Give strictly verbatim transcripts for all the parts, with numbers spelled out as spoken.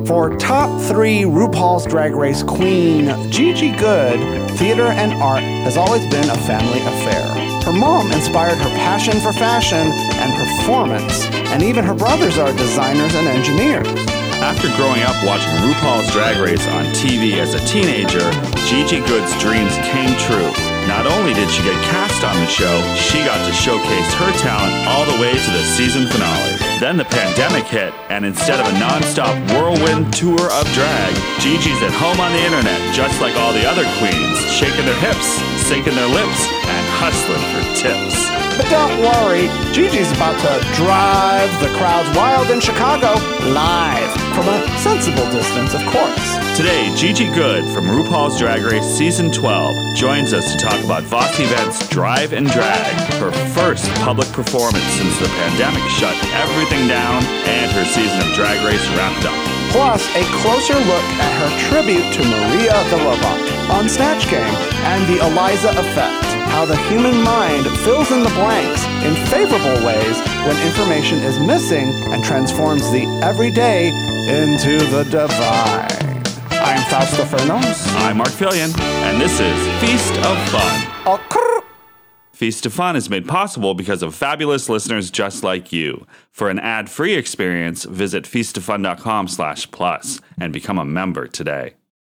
For top three RuPaul's Drag Race queen, Gigi Goode, theater and art has always been a family affair. Her mom inspired her passion for fashion and performance, and even her brothers are designers and engineers. After growing up watching RuPaul's Drag Race on T V as a teenager, Gigi Goode's dreams came true. Not only did she get cast on the show, she got to showcase her talent all the way to the season finale. Then the pandemic hit, and instead of a non-stop whirlwind tour of drag, Gigi's at home on the internet just like all the other queens, shaking their hips, sinking their lips, and hustling for tips. But don't worry, Gigi's about to drive the crowds wild in Chicago live from a sensible distance, of course. Today, Gigi Goode from RuPaul's Drag Race Season twelve joins us to talk about Vox Events Drive and Drag, her first public performance since the pandemic shut everything down and her season of Drag Race wrapped up. Plus, a closer look at her tribute to Maria the Robot on Snatch Game and the Eliza Effect, how the human mind fills in the blanks in favorable ways when information is missing and transforms the everyday into the divine. I'm Fausto Fernos. I'm Mark Fillion, and this is Feast of Fun. Oh, crrr. Feast of Fun is made possible because of fabulous listeners just like you. For an ad-free experience, visit feastoffun.com slash plus and become a member today.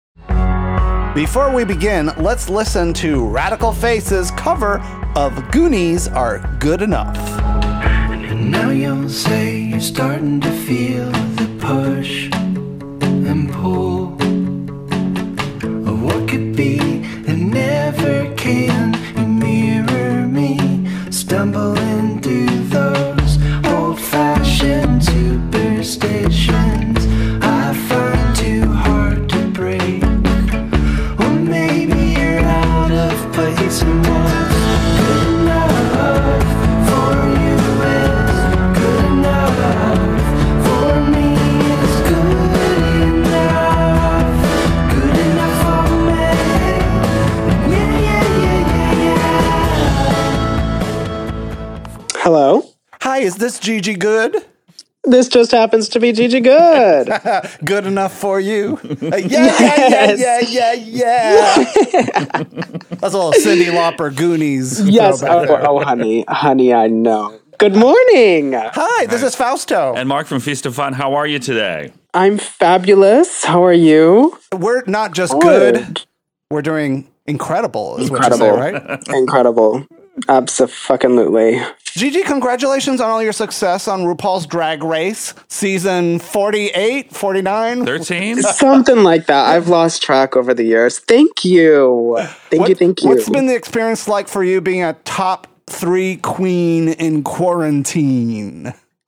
Before we begin, let's listen to Radical Faces' cover of Goonies Are Good Enough. And now you'll say you're starting to feel the push and pull of what could be and never can. You mirror me, stumble into those old-fashioned superstitions I find too hard to break. Or maybe you're out of place and what's good enough for you is good enough for me is good enough, good enough for me. Yeah, yeah, yeah, yeah, yeah. Hello. Hi, is this Gigi Goode? This just happens to be Gigi Goode. Good enough for you? Uh, yeah, yeah, yeah, yeah, yeah, yeah. That's a little Cyndi Lauper Goonies. Yes. throwback Oh, there. oh, honey. Honey, I know. Good morning. Hi, this is Fausto. And Mark from Feast of Fun, how are you today? I'm fabulous. How are you? We're not just Good. good, we're doing incredible, is Incredible. what you say, right? Incredible. Abso-fucking-lutely. Gigi, congratulations on all your success on RuPaul's Drag Race, season forty-eight, forty-nine. thirteen? Something like that. I've lost track over the years. Thank you. Thank What- you, thank you. What's been the experience like for you being a top three queen in quarantine?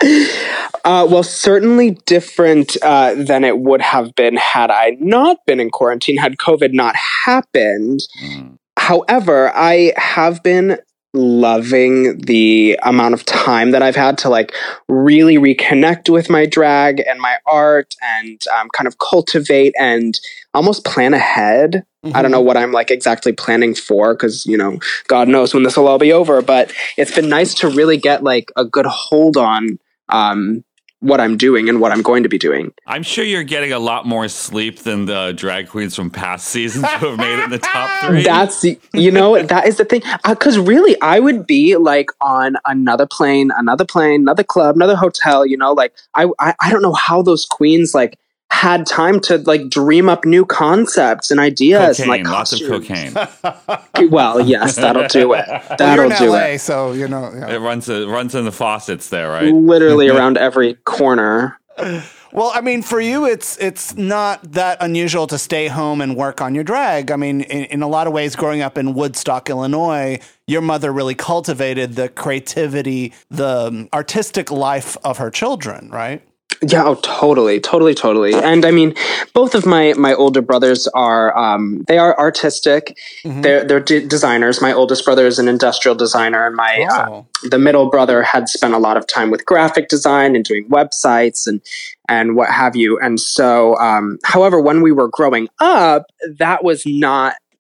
Uh, well, certainly different uh, than it would have been had I not been in quarantine, had COVID not happened. Mm. However, I have been loving the amount of time that I've had to like really reconnect with my drag and my art and um, kind of cultivate and almost plan ahead. Mm-hmm. I don't know what I'm like exactly planning for because, you know, God knows when this will all be over, but it's been nice to really get like a good hold on um, what I'm doing and what I'm going to be doing. I'm sure you're getting a lot more sleep than the drag queens from past seasons who have made it in the top three. That's, you know, that is the thing. Because really, I would be like on another plane, another plane, another club, another hotel, you know, like I, I, I don't know how those queens like had time to like dream up new concepts and ideas. Cocaine, and, like, lots of costumes. cocaine. Well, yes, that'll do it. Well, you're That'll in do L A, it. so, you know. Yeah. It runs it runs in the faucets there, right? Literally around every corner. Well, I mean, for you, it's it's not that unusual to stay home and work on your drag. I mean, in, in a lot of ways, growing up in Woodstock, Illinois, your mother really cultivated the creativity, the um, artistic life of her children, right? Yeah, oh, totally, totally, totally. And I mean, both of my my older brothers are um, they are artistic. Mm-hmm. They're they're de- designers. My oldest brother is an industrial designer, and my oh. uh, the middle brother had spent a lot of time with graphic design and doing websites and and what have you. And so, um, however, when we were growing up, that was not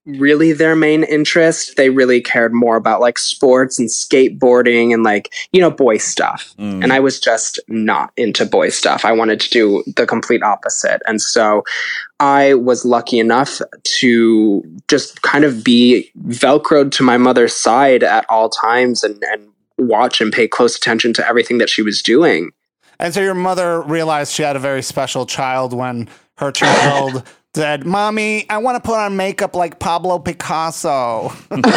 really their main interest. They really cared more about like sports and skateboarding and like, you know, boy stuff. Mm. And I was just not into boy stuff. I wanted to do the complete opposite. And so I was lucky enough to just kind of be Velcroed to my mother's side at all times and, and watch and pay close attention to everything that she was doing. And so your mother realized she had a very special child when her child said, "Mommy, I want to put on makeup like Pablo Picasso."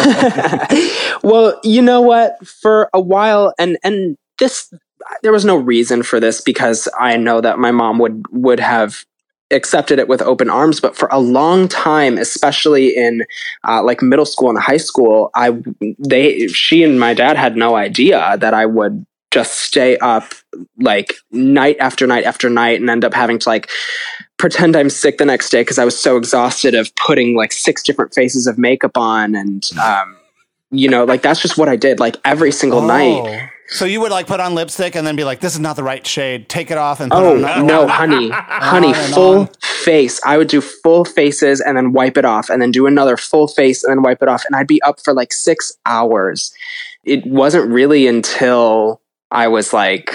Well, you know what? For a while, and and this, there was no reason for this because I know that my mom would would have accepted it with open arms. But for a long time, especially in uh, like middle school and high school, I they she and my dad had no idea that I would just stay up like night after night after night and end up having to like pretend I'm sick the next day because I was so exhausted of putting like six different faces of makeup on. And, um, you know, like that's just what I did like every single oh. night. So you would like put on lipstick and then be like, this is not the right shade. Take it off and put oh, on another no, one. honey, honey, full on. face. I would do full faces and then wipe it off and then do another full face and then wipe it off. And I'd be up for like six hours. It wasn't really until I was like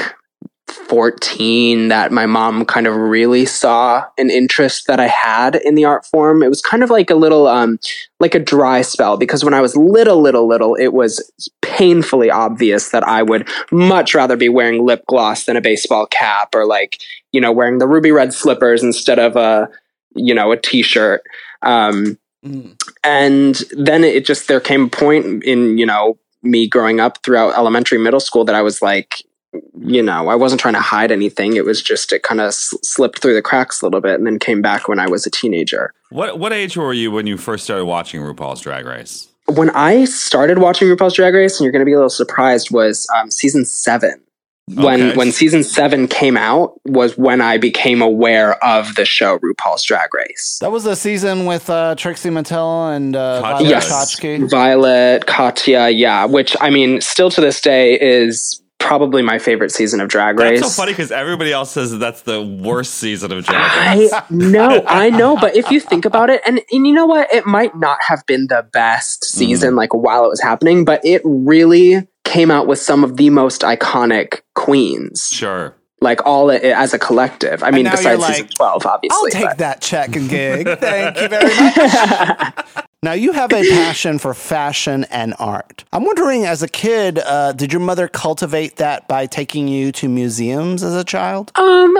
fourteen that my mom kind of really saw an interest that I had in the art form. It was kind of like a little, um, like a dry spell because when I was little, little, little, it was painfully obvious that I would much rather be wearing lip gloss than a baseball cap or like, you know, wearing the ruby red slippers instead of a, you know, a t-shirt. Um, mm. And then it just, there came a point in, you know, me growing up throughout elementary, middle school that I was like, you know, I wasn't trying to hide anything. It was just, it kind of s- slipped through the cracks a little bit and then came back when I was a teenager. What what age were you when you first started watching RuPaul's Drag Race? When I started watching RuPaul's Drag Race, and you're going to be a little surprised, was um, season seven. When okay. when season seven came out was when I became aware of the show RuPaul's Drag Race. That was the season with uh, Trixie Mattel and uh, Violet yes. Chachki. Violet, Katya, yeah. Which, I mean, still to this day is probably my favorite season of Drag Race. That's so funny because everybody else says that that's the worst season of Drag Race. I know, I know. But if you think about it, and, and you know what? It might not have been the best season mm. like while it was happening, but it really came out with some of the most iconic queens. Sure. Like all it, as a collective. I mean, besides like, season twelve, obviously. I'll take but. that check and gig. Thank you very much. Now, you have a passion for fashion and art. I'm wondering, as a kid, uh, did your mother cultivate that by taking you to museums as a child? Um,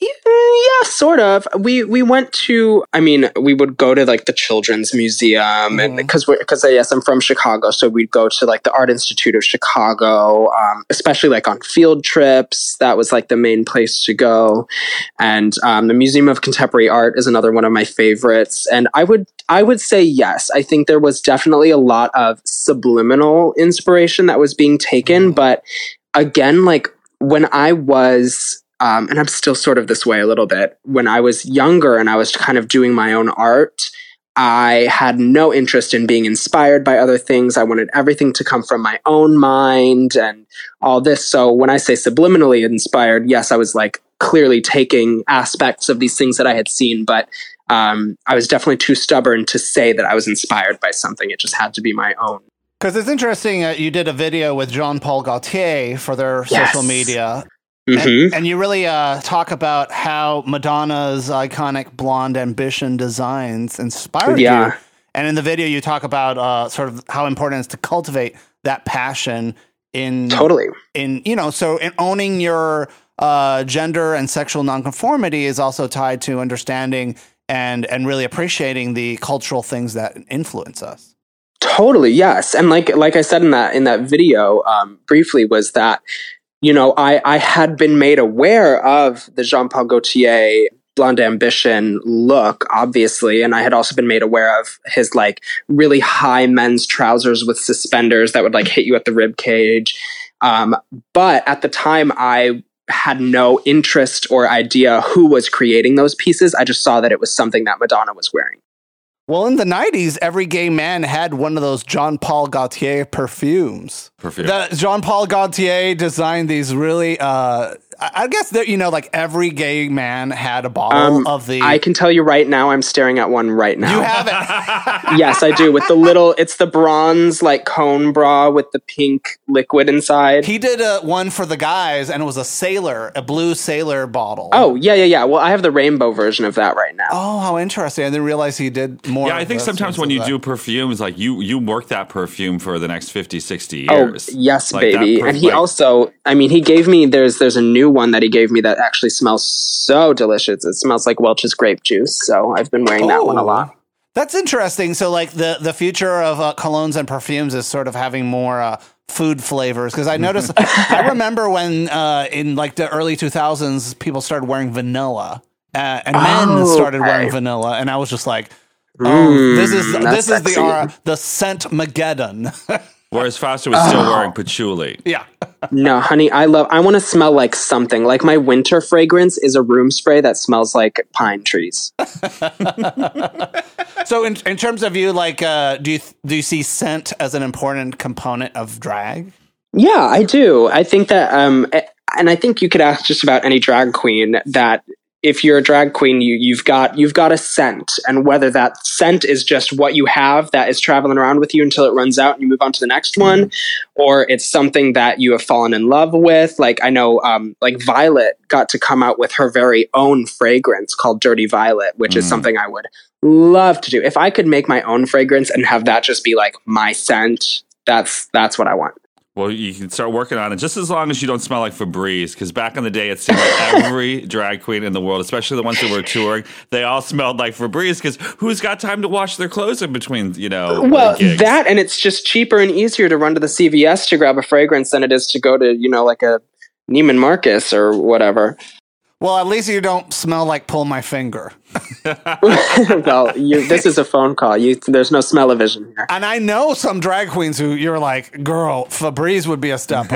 yeah, sort of. We we went to, I mean, we would go to like the Children's Museum, mm-hmm. and because because yes, I'm from Chicago, so we'd go to like the Art Institute of Chicago, um, especially like on field trips. That was like the main place to go, and um, the Museum of Contemporary Art is another one of my favorites. And I would I would say yes. I think there was definitely a lot of subliminal inspiration that was being taken, mm-hmm. but again, like when I was. Um, and I'm still sort of this way a little bit. When I was younger and I was kind of doing my own art, I had no interest in being inspired by other things. I wanted everything to come from my own mind and all this. So when I say subliminally inspired, yes, I was like clearly taking aspects of these things that I had seen, but um, I was definitely too stubborn to say that I was inspired by something. It just had to be my own. Because it's interesting that you did a video with Jean Paul Gaultier for their yes. social media. Mm-hmm. And, and you really uh, talk about how Madonna's iconic blonde ambition designs inspired yeah. you. And in the video, you talk about uh, sort of how important it is to cultivate that passion in totally in you know. So in owning your uh, gender and sexual nonconformity is also tied to understanding and and really appreciating the cultural things that influence us. Totally, yes. And like like I said in that in that video um, briefly was that. You know, I, I had been made aware of the Jean Paul Gaultier blonde ambition look, obviously, and I had also been made aware of his like really high men's trousers with suspenders that would like hit you at the rib cage. Um, but at the time, I had no interest or idea who was creating those pieces. I just saw that it was something that Madonna was wearing. Well, in the nineties, every gay man had one of those Jean Paul Gaultier perfumes. Perfume. Jean Paul Gaultier designed these really uh, I guess that, you know, like every gay man had a bottle Um, of the. I can tell you right now, I'm staring at one right now. You have it. Yes, I do. With the little, it's the bronze like cone bra with the pink liquid inside. He did a one for the guys, and it was a sailor, a blue sailor bottle. Oh yeah, yeah, yeah. Well, I have the rainbow version of that right now. Oh, how interesting! I didn't realize he did more. Yeah, I think sometimes when you that. do perfumes, like you you work that perfume for the next fifty, sixty Oh years. yes, Like, baby. that perf- And he like- also, I mean, he gave me there's there's a new one that he gave me that actually smells so delicious. It smells like Welch's grape juice. So I've been wearing that one a Oh. lot. That's interesting. So, like the the future of uh, colognes and perfumes is sort of having more uh, food flavors. Because I noticed, I remember when uh, in like the early two thousands, people started wearing vanilla, uh, and men Oh, started wearing okay. vanilla, and I was just like, oh, Mm, this is that's this is the sexy. uh, the scent Mageddon. Whereas Foster was still wearing patchouli. Yeah. No, honey, I love. I want to smell like something. Like my winter fragrance is a room spray that smells like pine trees. So, in in terms of you, like, uh, do you do you see scent as an important component of drag? Yeah, I do. I think that, um, a- and I think you could ask just about any drag queen that if you're a drag queen, you you've got you've got a scent, and whether that scent is just what you have that is traveling around with you until it runs out and you move on to the next one, or it's something that you have fallen in love with. Like I know, um, like Violet got to come out with her very own fragrance called Dirty Violet, which is Mm. something I would love to do. If I could make my own fragrance and have that just be like my scent, that's that's what I want. Well, you can start working on it just as long as you don't smell like Febreze. Because back in the day, it seemed like every drag queen in the world, especially the ones that were touring, they all smelled like Febreze. Because who's got time to wash their clothes in between, you know, Well, gigs? that, and it's just cheaper and easier to run to the C V S to grab a fragrance than it is to go to, you know, like a Neiman Marcus or whatever. Well, at least you don't smell like pull my finger. Well, you, this is a phone call. You, there's no smell-o-vision here. And I know some drag queens who you're like, girl, Febreze would be a step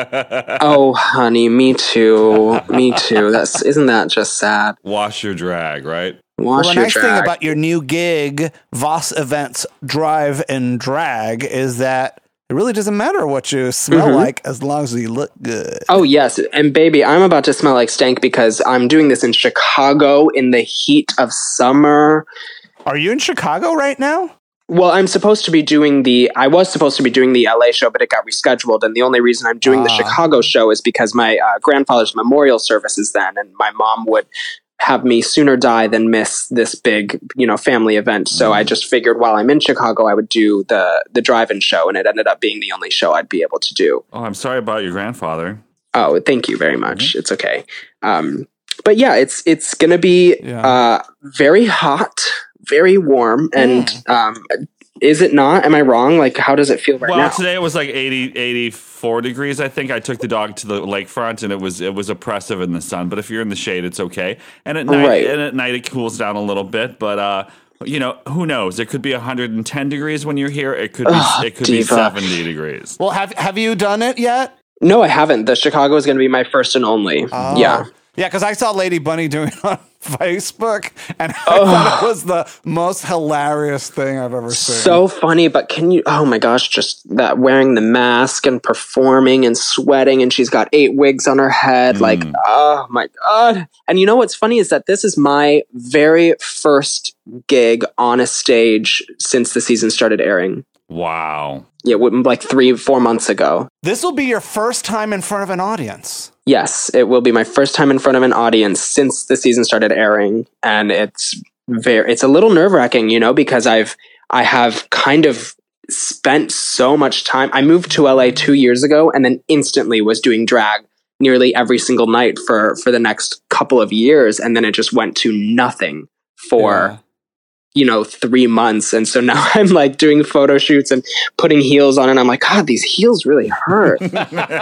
up. Oh, honey, me too. Me too. That's isn't that just sad? Wash your drag, right? Wash Well, the your nice thing drag. about your new gig, Voss Events Drive and Drag, is that it really doesn't matter what you smell Mhm. like as long as you look good. Oh, yes. And baby, I'm about to smell like stank because I'm doing this in Chicago in the heat of summer. Are you in Chicago right now? Well, I'm supposed to be doing the, I was supposed to be doing the L A show, but it got rescheduled. And the only reason I'm doing the Ah. Chicago show is because my uh, grandfather's memorial service is then, and my mom would have me sooner die than miss this big, you know, family event. So I just figured while I'm in Chicago, I would do the, the drive-in show, and it ended up being the only show I'd be able to do. Oh, I'm sorry about your grandfather. Oh, thank you very much. It's okay. Um, but yeah, it's it's gonna be Yeah. uh, very hot, very warm, and um, is it not? Am I wrong? Like, how does it feel right well, now? today it was like eighty, eighty-four degrees. I think I took the dog to the lakefront, and it was it was oppressive in the sun. But if you're in the shade, it's okay. And at night, Right. and at night it cools down a little bit. But uh, you know, who knows? It could be one hundred ten degrees when you're here. It could be Ugh, it could be diva. seventy degrees. Well, have have you done it yet? No, I haven't. The Chicago is going to be my first and only. Oh. Yeah. Yeah, because I saw Lady Bunny doing it on Facebook, and I thought it was the most hilarious thing I've ever seen. So funny, but can you, oh my gosh, just that wearing the mask and performing and sweating, and she's got eight wigs on her head. Like, oh my God. And you know what's funny is that this is my very first gig on a stage since the season started airing. Wow. Yeah, w- like three, four months ago. This will be your first time in front of an audience. Yes, it will be my first time in front of an audience since the season started airing, and it's very it's a little nerve-wracking, you know, because I've I have kind of spent so much time. I moved to L A two years ago and then instantly was doing drag nearly every single night for for the next couple of years, and then it just went to nothing for Yeah. you know, three months. And so now I'm like doing photo shoots and putting heels on, and I'm like, God, these heels really hurt. Well,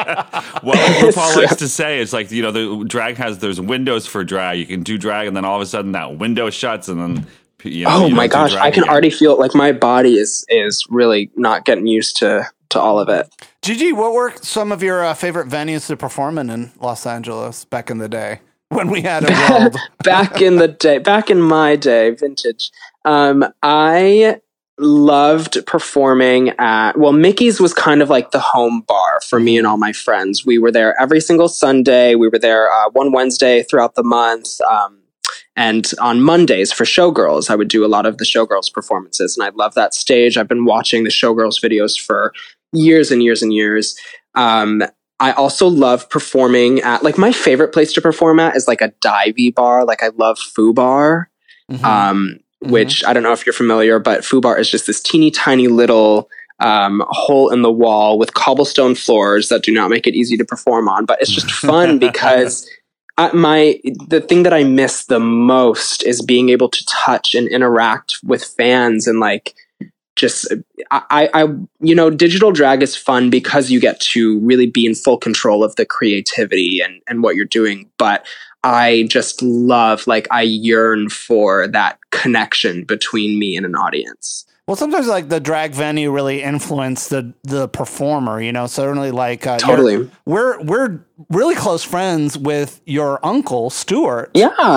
RuPaul likes to say it's like, you know, the drag has there's windows for drag. You can do drag, and then all of a sudden that window shuts, and then you know, Oh you my don't do gosh, drag I can again. already feel like my body is is really not getting used to to all of it. Gigi, what were some of your uh, favorite venues to perform in in Los Angeles back in the day when we had a world? Back in the day, back in my day, vintage. Um, I loved performing at, well, Mickey's was kind of like the home bar for me and all my friends. We were there every single Sunday. We were there uh, one Wednesday throughout the month. Um, and on Mondays for Showgirls, I would do a lot of the Showgirls performances. And I love that stage. I've been watching the Showgirls videos for years and years and years. Um, I also love performing at, like, my favorite place to perform at is like a divey bar. Like, I love Foo Bar. Mm-hmm. Um, which mm-hmm. I don't know if you're familiar, but Foo Bar is just this teeny tiny little um, hole in the wall with cobblestone floors that do not make it easy to perform on. But it's just fun because I, my the thing that I miss the most is being able to touch and interact with fans and like just I, I you know digital drag is fun because you get to really be in full control of the creativity and and what you're doing, but I just love, like, I yearn for that connection between me and an audience. Well, sometimes, like, the drag venue really influenced the the performer, you know, certainly, like... Uh, totally. We're, we're really close friends with your uncle, Stuart.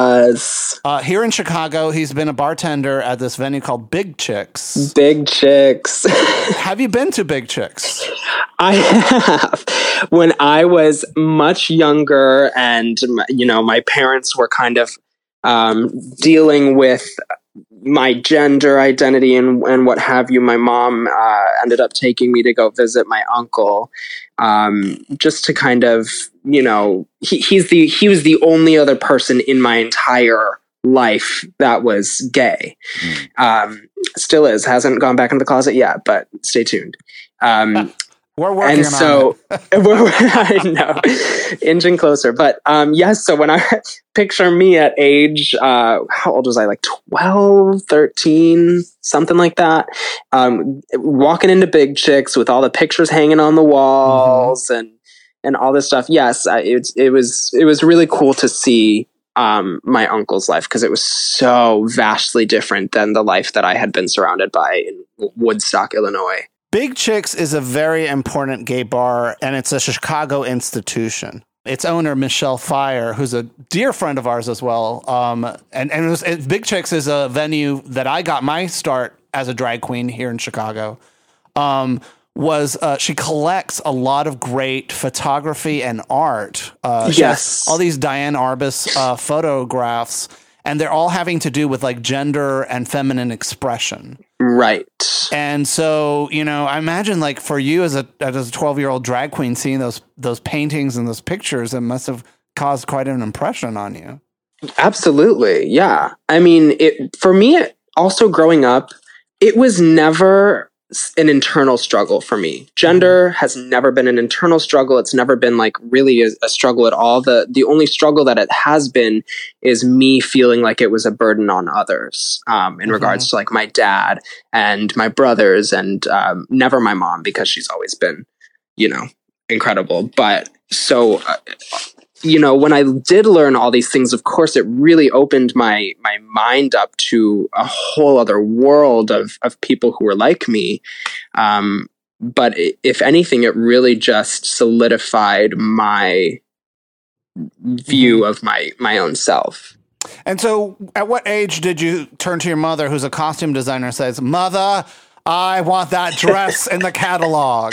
Yes. Uh, here in Chicago, he's been a bartender at this venue called Big Chicks. Big Chicks. Have you been to Big Chicks? I have. When I was much younger and, you know, my parents were kind of um, dealing with my gender identity and, and what have you, my mom uh, ended up taking me to go visit my uncle um, just to kind of, you know, he, he's the he was the only other person in my entire life that was gay. Mm. Um, still is. Hasn't gone back into the closet yet, but stay tuned. Um, We're working and so, on it. we're, I know, inching closer. But um, yes, so when I picture me at age, uh, how old was I? Like twelve, thirteen, something like that. Um, walking into Big Chicks with all the pictures hanging on the walls mm-hmm. and and all this stuff. Yes, I, it, it was it was really cool to see um, my uncle's life because it was so vastly different than the life that I had been surrounded by in Woodstock, Illinois. Big Chicks is a very important gay bar, and it's a Chicago institution. Its owner, Michelle Fire, who's a dear friend of ours as well. Um, and and it was, it, Big Chicks is a venue that I got my start as a drag queen here in Chicago. Um, was uh, she collects a lot of great photography and art. Uh, yes. All these Diane Arbus uh, photographs, and they're all having to do with like gender and feminine expression. Right. And so, you know, I imagine like for you as a as a twelve-year-old drag queen seeing those those paintings and those pictures, it must have caused quite an impression on you. Absolutely. Yeah. I mean, it for me, it, also growing up, it was never an internal struggle for me. Gender has never been an internal struggle. It's never been like really a, a struggle at all. The the only struggle that it has been is me feeling like it was a burden on others um, in mm-hmm. regards to like my dad and my brothers and um, never my mom because she's always been, you know, incredible. But so, uh, you know, when I did learn all these things, of course, it really opened my my mind up to a whole other world of of people who were like me. Um, but if anything, it really just solidified my view of my my own self. And so, at what age did you turn to your mother, who's a costume designer, and says, "Mother, I want that dress in the catalog"?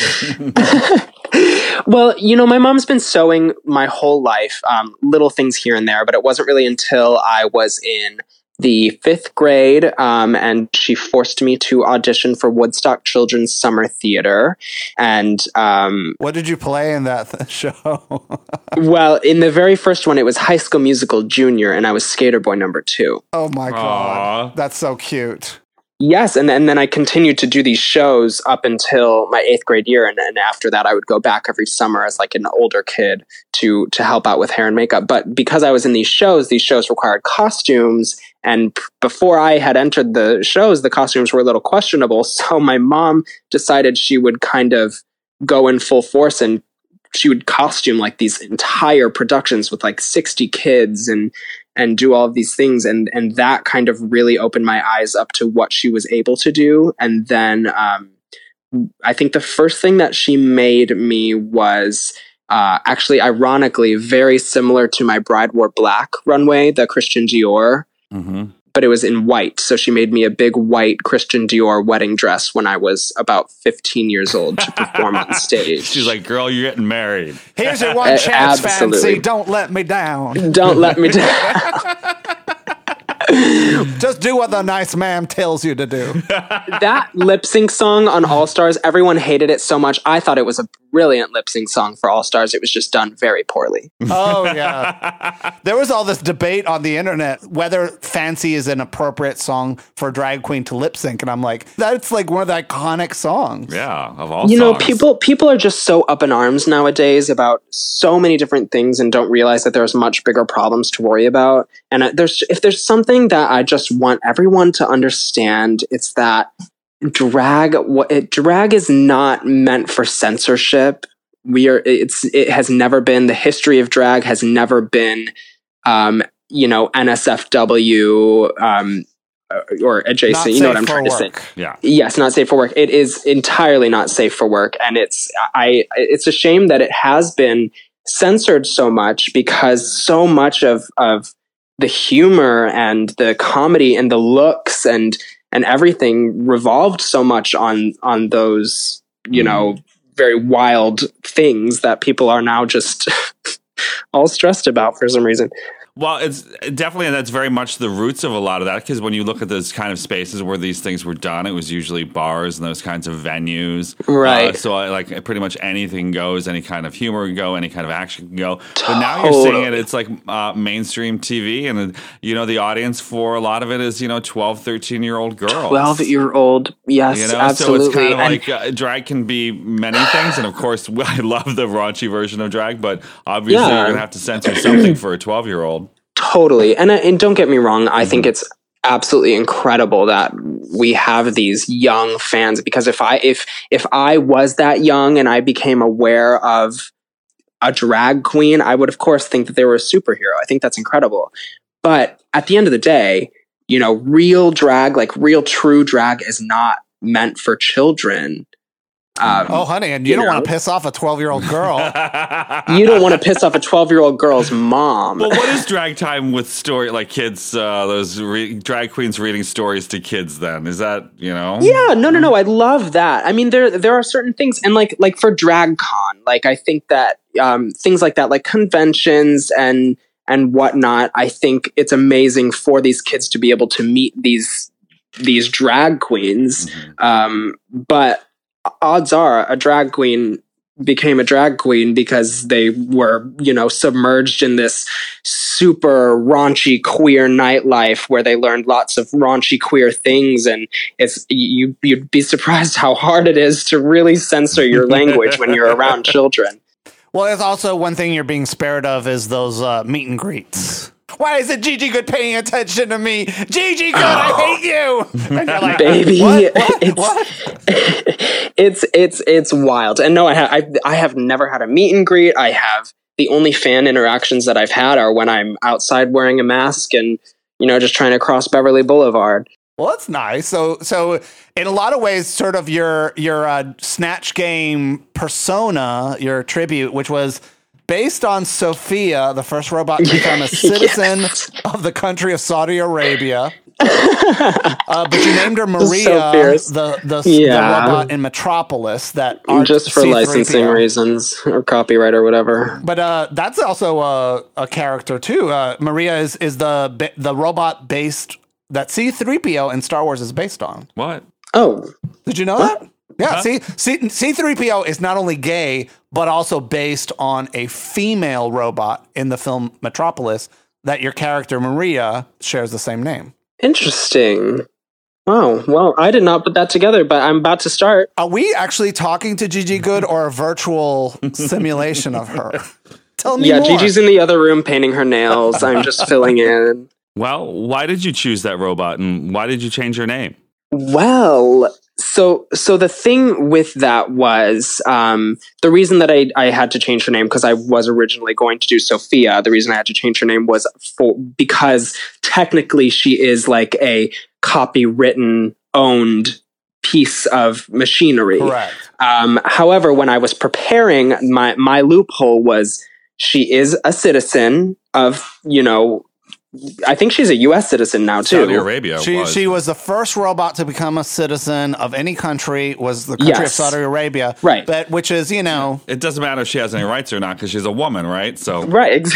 Well, you know, my mom's been sewing my whole life, um, little things here and there, but it wasn't really until I was in the fifth grade, um, and she forced me to audition for Woodstock Children's Summer Theater. And um, what did you play in that th- show? Well, in the very first one, it was High School Musical Junior, and I was Skater Boy number two. Oh my God. Aww. That's so cute. Yes, and, and then I continued to do these shows up until my eighth grade year, and, and after that I would go back every summer as like an older kid to to help out with hair and makeup. But because I was in these shows, these shows required costumes, and p- before I had entered the shows, the costumes were a little questionable, so my mom decided she would kind of go in full force and she would costume like these entire productions with like sixty kids and and do all of these things. And, and that kind of really opened my eyes up to what she was able to do. And then um, I think the first thing that she made me was uh, actually, ironically, very similar to my Bride Wore Black runway, the Christian Dior. Mm-hmm. but it was in white. So she made me a big white Christian Dior wedding dress when I was about fifteen years old to perform on stage. She's like, girl, you're getting married. Here's your one chance, fancy. Don't let me down. Don't let me down. Just do what the nice man tells you to do. That lip sync song on All Stars, everyone hated it so much. I thought it was a brilliant lip sync song for All Stars. It was just done very poorly. Oh, yeah. There was all this debate on the internet whether Fancy is an appropriate song for a drag queen to lip sync. And I'm like, that's like one of the iconic songs. Yeah, of all You songs. know, people people are just so up in arms nowadays about so many different things and don't realize that there's much bigger problems to worry about. And uh, there's if there's something that I just want everyone to understand, it's that drag what it, drag is not meant for censorship. We are it's it has never been, the history of drag has never been um you know N S F W um or adjacent, you know what I'm trying work. to say. Yeah. Yes, not safe for work. It is entirely not safe for work, and it's I it's a shame that it has been censored so much, because so much of of the humor and the comedy and the looks and and everything revolved so much on on those, you know, very wild things that people are now just all stressed about for some reason. Well, it's definitely, and that's very much the roots of a lot of that, because when you look at those kind of spaces where these things were done, it was usually bars and those kinds of venues. Right. Uh, so, I, like, pretty much anything goes, any kind of humor can go, any kind of action can go. Totally. But now you're seeing it, it's like uh, mainstream T V, and, you know, the audience for a lot of it is, you know, twelve, thirteen-year-old girls. twelve-year-old, yes, you know? absolutely. So it's kind of and like uh, drag can be many things, and of course, I love the raunchy version of drag, but obviously Yeah. you're going to have to censor something for a twelve-year-old. Totally. And, and don't get me wrong, I think it's absolutely incredible that we have these young fans, because if I if if I was that young and I became aware of a drag queen, I would of course think that they were a superhero. I think that's incredible. But at the end of the day, you know, real drag, like real true drag, is not meant for children. Um, oh, honey, and you, you don't know? want to piss off a twelve-year-old girl. You don't want to piss off a twelve-year-old girl's mom. Well, what is drag time with story like kids? Uh, those re- drag queens reading stories to kids. Then is that, you know? Yeah, no, no, no. I love that. I mean, there there are certain things, and like like for DragCon, like I think that um, things like that, like conventions and and whatnot. I think it's amazing for these kids to be able to meet these these drag queens, mm-hmm. um, but. Odds are a drag queen became a drag queen because they were, you know, submerged in this super raunchy queer nightlife where they learned lots of raunchy queer things. And it's you, you'd be surprised how hard it is to really censor your language when you're around children. Well, it's also one thing you're being spared of is those uh, meet and greets. Why isn't Gigi Good paying attention to me? Gigi Good, oh. I hate you. And you're like, baby, what? What? It's, what? it's it's it's wild. And no, I have I, I have never had a meet and greet. I have the only fan interactions that I've had are when I'm outside wearing a mask and, you know, just trying to cross Beverly Boulevard. Well, that's nice. So, so in a lot of ways, sort of your your uh, Snatch Game persona, your tribute, which was based on Sophia, the first robot to become a citizen yes. of the country of Saudi Arabia. uh, but you named her Maria, so the the, yeah. the robot in Metropolis. That just for C three P O. Licensing reasons or copyright or whatever. But uh, that's also a, a character too. Uh, Maria is is the the robot based that C three P O in Star Wars is based on. What? Oh, did you know what? that? Yeah, huh? see, C, C three P O is not only gay, but also based on a female robot in the film Metropolis that your character, Maria, shares the same name. Interesting. Wow. Well, I did not put that together, but I'm about to start. Are we actually talking to Gigi Good or a virtual simulation of her? Tell me yeah, more. Gigi's in the other room painting her nails. I'm just filling in. Well, why did you choose that robot, and why did you change your name? Well... So, so the thing with that was um, the reason that I, I had to change her name, because I was originally going to do Sophia. The reason I had to change her name was for because technically she is like a copywritten, owned piece of machinery. Correct. Um, however, when I was preparing, my my loophole was she is a citizen of, you know, I think she's a U S citizen now too. Saudi Arabia. She was. she was the first robot to become a citizen of any country. Was the country yes. of Saudi Arabia, right? But which is you know, it doesn't matter if she has any rights or not because she's a woman, right? So right,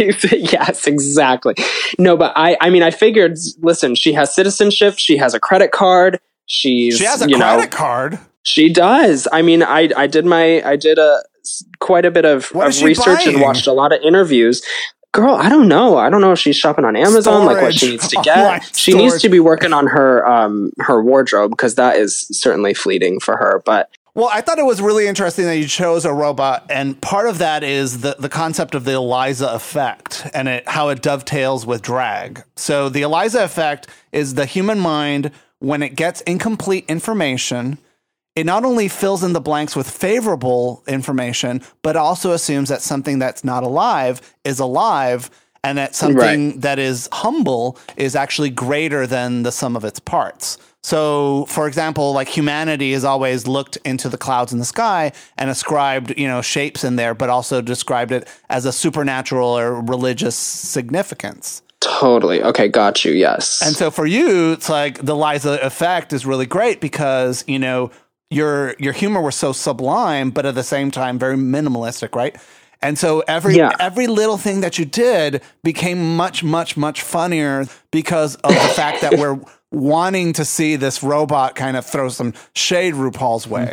yes, exactly. No, but I I mean I figured. Listen, she has citizenship. She has a credit card. She's she has a you credit know, card. She does. I mean, I I did my I did a quite a bit of, of research buying? and watched a lot of interviews. Girl, I don't know. I don't know if she's shopping on Amazon, storage. Like what she needs to get. She storage. needs to be working on her um her wardrobe because that is certainly fleeting for her. But well, I thought it was really interesting that you chose a robot, and part of that is the the concept of the Eliza effect and it how it dovetails with drag. So the Eliza effect is the human mind when it gets incomplete information. It not only fills in the blanks with favorable information, but also assumes that something that's not alive is alive and that something right. that is humble is actually greater than the sum of its parts. So, for example, like humanity has always looked into the clouds in the sky and ascribed, you know, shapes in there, but also described it as a supernatural or religious significance. Totally. Okay, got you. Yes. And so for you, it's like the Eliza effect is really great because, you know, your your humor was so sublime, but at the same time very minimalistic, right? And so every yeah. every little thing that you did became much, much, much funnier because of the fact that we're wanting to see this robot kind of throw some shade RuPaul's way.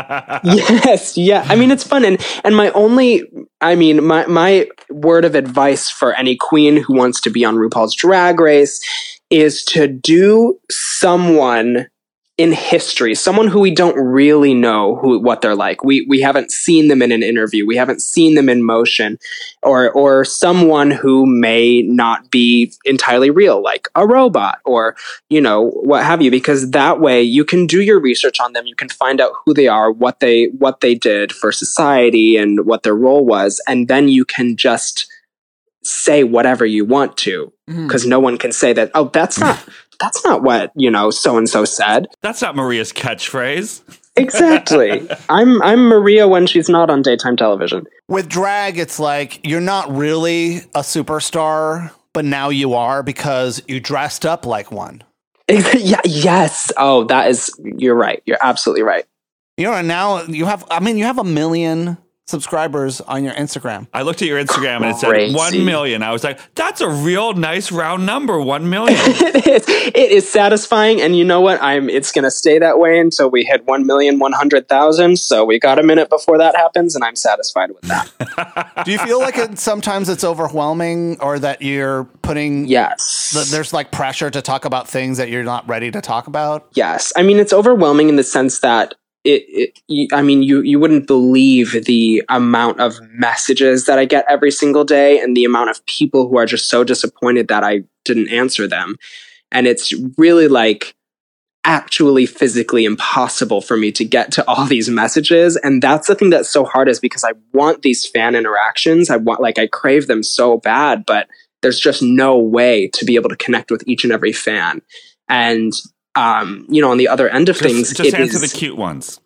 Yes, yeah. I mean, it's fun. And and my only, I mean, my, my word of advice for any queen who wants to be on RuPaul's Drag Race is to do someone in history, someone who we don't really know who what they're like. We we haven't seen them in an interview. We haven't seen them in motion, or or someone who may not be entirely real, like a robot or, you know, what have you, because that way you can do your research on them. You can find out who they are, what they what they did for society and what their role was. And then you can just say whatever you want to, because mm. no one can say that, oh, that's not that's not what, you know, so-and-so said. That's not Maria's catchphrase. Exactly. I'm I'm Maria when she's not on daytime television. With drag, it's like you're not really a superstar, but now you are because you dressed up like one. Yeah, yes. Oh, that is, you're right. You're absolutely right. You know, now you have, I mean, you have a million subscribers on your Instagram. I looked at your Instagram and it said one million. I was like, that's a real nice round number, one million. it is. It is satisfying. And you know what? I'm. It's going to stay that way until we hit one million one hundred thousand. So we got a minute before that happens, and I'm satisfied with that. Do you feel like it, sometimes it's overwhelming or that you're putting... Yes. The, there's like pressure to talk about things that you're not ready to talk about? Yes. I mean, it's overwhelming in the sense that It, it, I mean, you, you wouldn't believe the amount of messages that I get every single day and the amount of people who are just so disappointed that I didn't answer them. And it's really like actually physically impossible for me to get to all these messages. And that's the thing that's so hard, is because I want these fan interactions. I want, like, I crave them so bad, but there's just no way to be able to connect with each and every fan. And Um, you know, on the other end of just, things, just it answer is, the cute ones.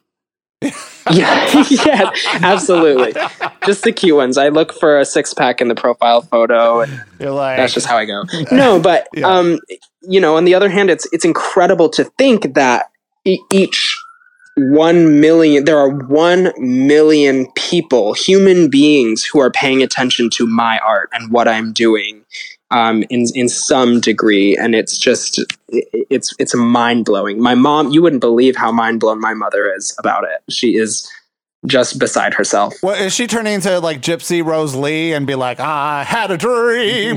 yeah, yeah, absolutely. Just the cute ones. I look for a six pack in the profile photo, and You're like, that's just how I go. No, but yeah. um, you know, on the other hand, it's it's incredible to think that e- each one million, there are one million people, human beings, who are paying attention to my art and what I'm doing. Um, in in some degree, and it's just it, it's it's mind blowing. My mom, you wouldn't believe how mind blown my mother is about it. She is just beside herself. Well, is she turning into like Gypsy Rose Lee and be like, I had a dream?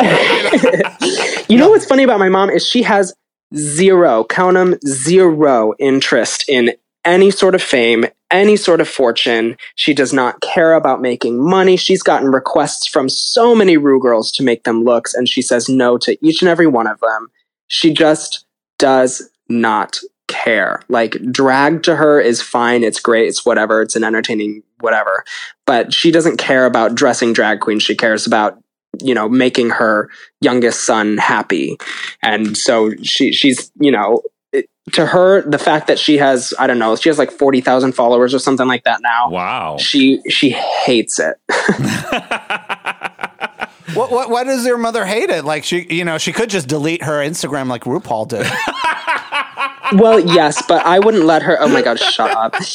You know what's funny about my mom is she has zero, count them, zero interest in any sort of fame, any sort of fortune. She does not care about making money. She's gotten requests from so many Ru girls to make them looks, and she says no to each and every one of them. She just does not care. Like, drag to her is fine. It's great. It's whatever. It's an entertaining whatever. But she doesn't care about dressing drag queens. She cares about, you know, making her youngest son happy. And so she she's, you know, to her, the fact that she has, I don't know, she has like forty thousand followers or something like that now. Wow. She she hates it. What, what, why does your mother hate it? Like, she, you know, she could just delete her Instagram like RuPaul did. Well, yes, but I wouldn't let her. Oh my God, shut up. What's,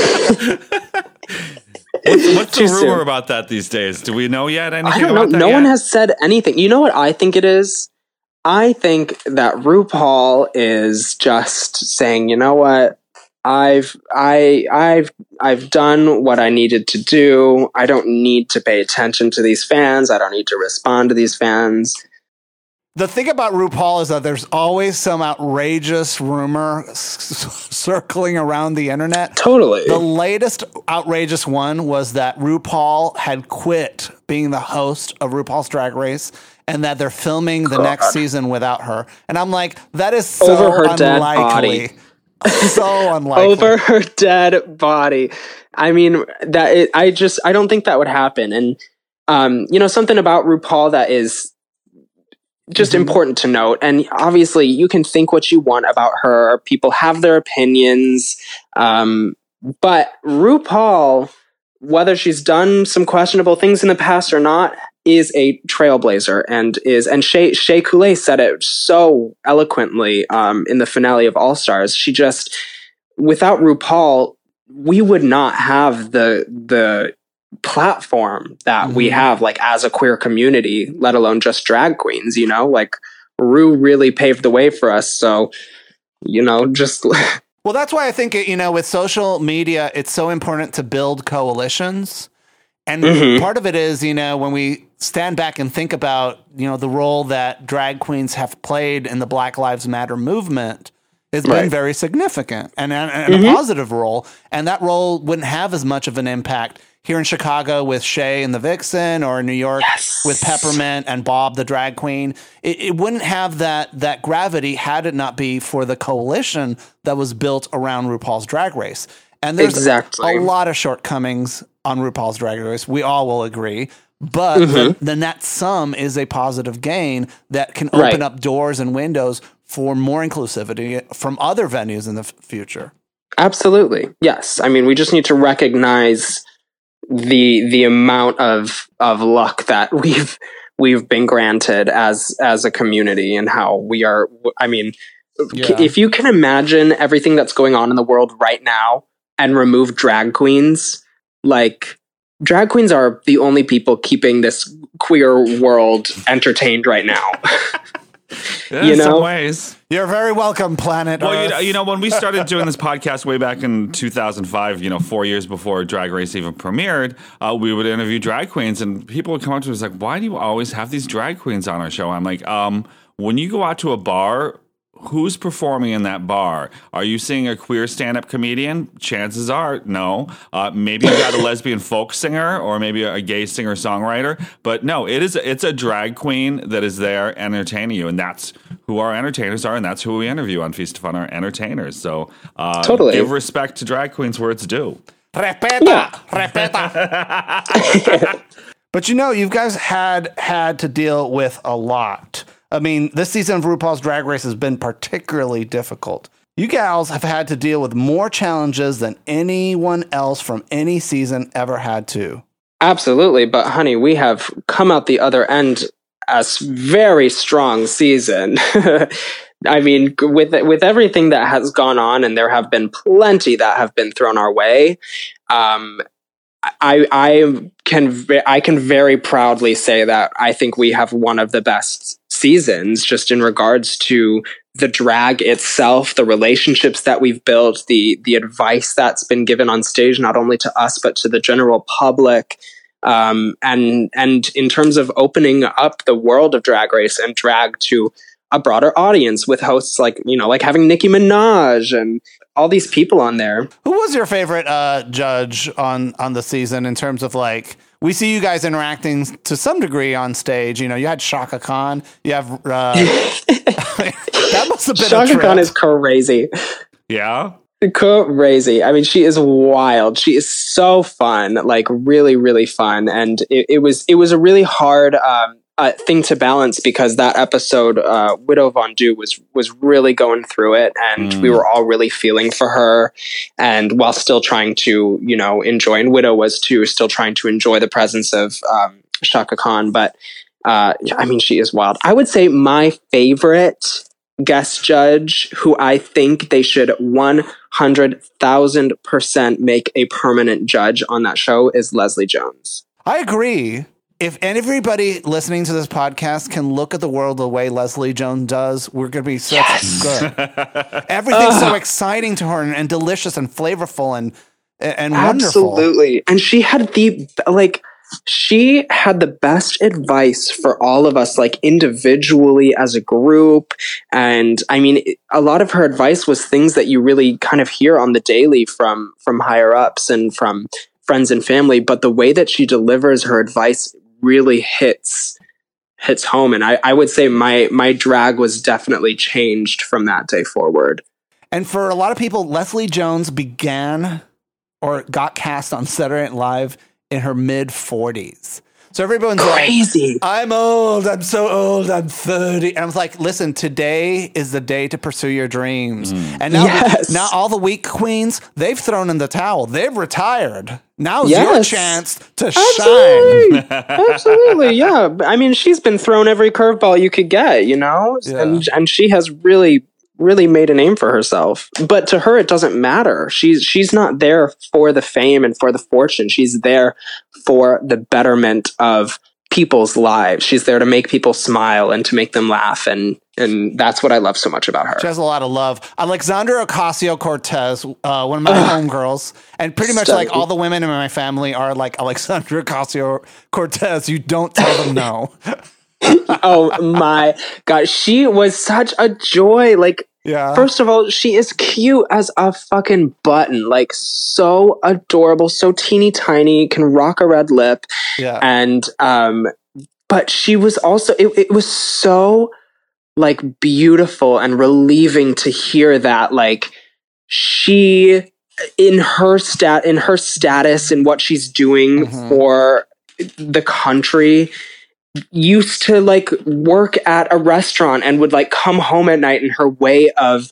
what's the rumor soon. about that these days? Do we know yet anything I don't know. about that No yet? one has said anything. You know what I think it is? I think that RuPaul is just saying, you know what? I've I I've I've done what I needed to do. I don't need to pay attention to these fans. I don't need to respond to these fans. The thing about RuPaul is that there's always some outrageous rumor s- circling around the internet. Totally. The latest outrageous one was that RuPaul had quit being the host of RuPaul's Drag Race and that they're filming the God. next season without her. And I'm like, that is so Over her unlikely. dead body. So unlikely. Over her dead body. I mean, that it, I just I don't think that would happen. And um, you know, something about RuPaul that is just mm-hmm. important to note. And obviously, you can think what you want about her. People have their opinions, um, but RuPaul, whether she's done some questionable things in the past or not, is a trailblazer and is and Shea Shea Coulee said it so eloquently um, in the finale of All Stars. She just, without RuPaul, we would not have the the platform that mm-hmm. we have, like as a queer community, let alone just drag queens. You know, like Ru really paved the way for us. So, you know, just. Well, that's why I think, you know, with social media, it's so important to build coalitions. And mm-hmm. part of it is, you know, when we stand back and think about, you know, the role that drag queens have played in the Black Lives Matter movement, it's right. been very significant and, and, and mm-hmm. a positive role. And that role wouldn't have as much of an impact here in Chicago with Shea and the Vixen, or in New York yes. with Peppermint and Bob the drag queen. It, it wouldn't have that that gravity had it not be for the coalition that was built around RuPaul's Drag Race. And there's exactly. a lot of shortcomings on RuPaul's Drag Race. We all will agree. But mm-hmm. the, the net sum is a positive gain that can open right. up doors and windows for more inclusivity from other venues in the f- future. Absolutely. Yes. I mean, we just need to recognize the the amount of of luck that we've we've been granted as as a community, and how we are. I mean, yeah. if you can imagine everything that's going on in the world right now and remove drag queens, like drag queens are the only people keeping this queer world entertained right now. Yeah, you in know? some ways. You're very welcome, planet Well, Earth. you know, you know, when we started doing this podcast way back in two thousand five, you know, four years before Drag Race even premiered, uh, we would interview drag queens, and people would come up to us like, why do you always have these drag queens on our show? I'm like, um, when you go out to a bar, who's performing in that bar? Are you seeing a queer stand-up comedian? Chances are, no. Uh, maybe you got a lesbian folk singer, or maybe a gay singer-songwriter. But no, it is it's a drag queen that is there entertaining you, and that's who our entertainers are, and that's who we interview on Feast of Fun, our entertainers. So uh, totally. give respect to drag queens where it's due. Respeta, yeah. respeta. But you know, you guys had had to deal with a lot. I mean, this season of RuPaul's Drag Race has been particularly difficult. You gals have had to deal with more challenges than anyone else from any season ever had to. Absolutely. But honey, we have come out the other end as very strong season. I mean, with with everything that has gone on, and there have been plenty that have been thrown our way, um, I I can I can very proudly say that I think we have one of the best seasons, just in regards to the drag itself, the relationships that we've built, the the advice that's been given on stage, not only to us but to the general public, um, and and in terms of opening up the world of Drag Race and drag to a broader audience with hosts like, you know, like having Nicki Minaj and all these people on there. Who was your favorite uh, judge on, on the season in terms of, like, we see you guys interacting to some degree on stage. You know, you had Chaka Khan. You have uh, that must have been Chaka a trip. Khan is crazy. Yeah. Crazy. I mean, she is wild. She is so fun, like really, really fun. And it, it was it was a really hard um, uh, thing to balance, because that episode, uh, Widow Von Du was was really going through it, and mm. we were all really feeling for her. And while still trying to, you know, enjoy, and Widow was too, still trying to enjoy the presence of um, Chaka Khan. But uh, I mean, she is wild. I would say my favorite guest judge, who I think they should one hundred thousand percent make a permanent judge on that show, is Leslie Jones. I agree. If everybody listening to this podcast can look at the world the way Leslie Jones does, we're going to be such yes. good. Everything's uh, so exciting to her and, and delicious and flavorful and and wonderful. Absolutely. And she had the, like, she had the best advice for all of us, like individually as a group. And I mean, a lot of her advice was things that you really kind of hear on the daily from, from higher ups and from friends and family. But the way that she delivers her advice really hits, hits home. And I, I would say my, my drag was definitely changed from that day forward. And for a lot of people, Leslie Jones began or got cast on Saturday Night Live in her mid forties. So everyone's crazy. Like, I'm old. I'm so old. I'm thirty. And I was like, listen, today is the day to pursue your dreams. Mm. And now, yes. now all the weak queens, they've thrown in the towel. They've retired. Now's yes. your chance to Absolutely. shine. Absolutely. Yeah. I mean, she's been thrown every curveball you could get, you know, yeah. and, and she has really really made a name for herself. But to her, it doesn't matter. She's she's not there for the fame and for the fortune. She's there for the betterment of people's lives. She's there to make people smile and to make them laugh. And and that's what I love so much about her. She has a lot of love. Alexandra Ocasio-Cortez, uh, one of my homegirls, and pretty much like all the women in my family are like Alexandra Ocasio-Cortez. You don't tell them no. Oh my God. She was such a joy. Like, yeah. First of all, she is cute as a fucking button. Like, so adorable, so teeny tiny, can rock a red lip. Yeah. And, um, but she was also, it, it was so like beautiful and relieving to hear that, like, she, in her stat, in her status and what she's doing mm-hmm. for the country, used to like work at a restaurant and would like come home at night, and her way of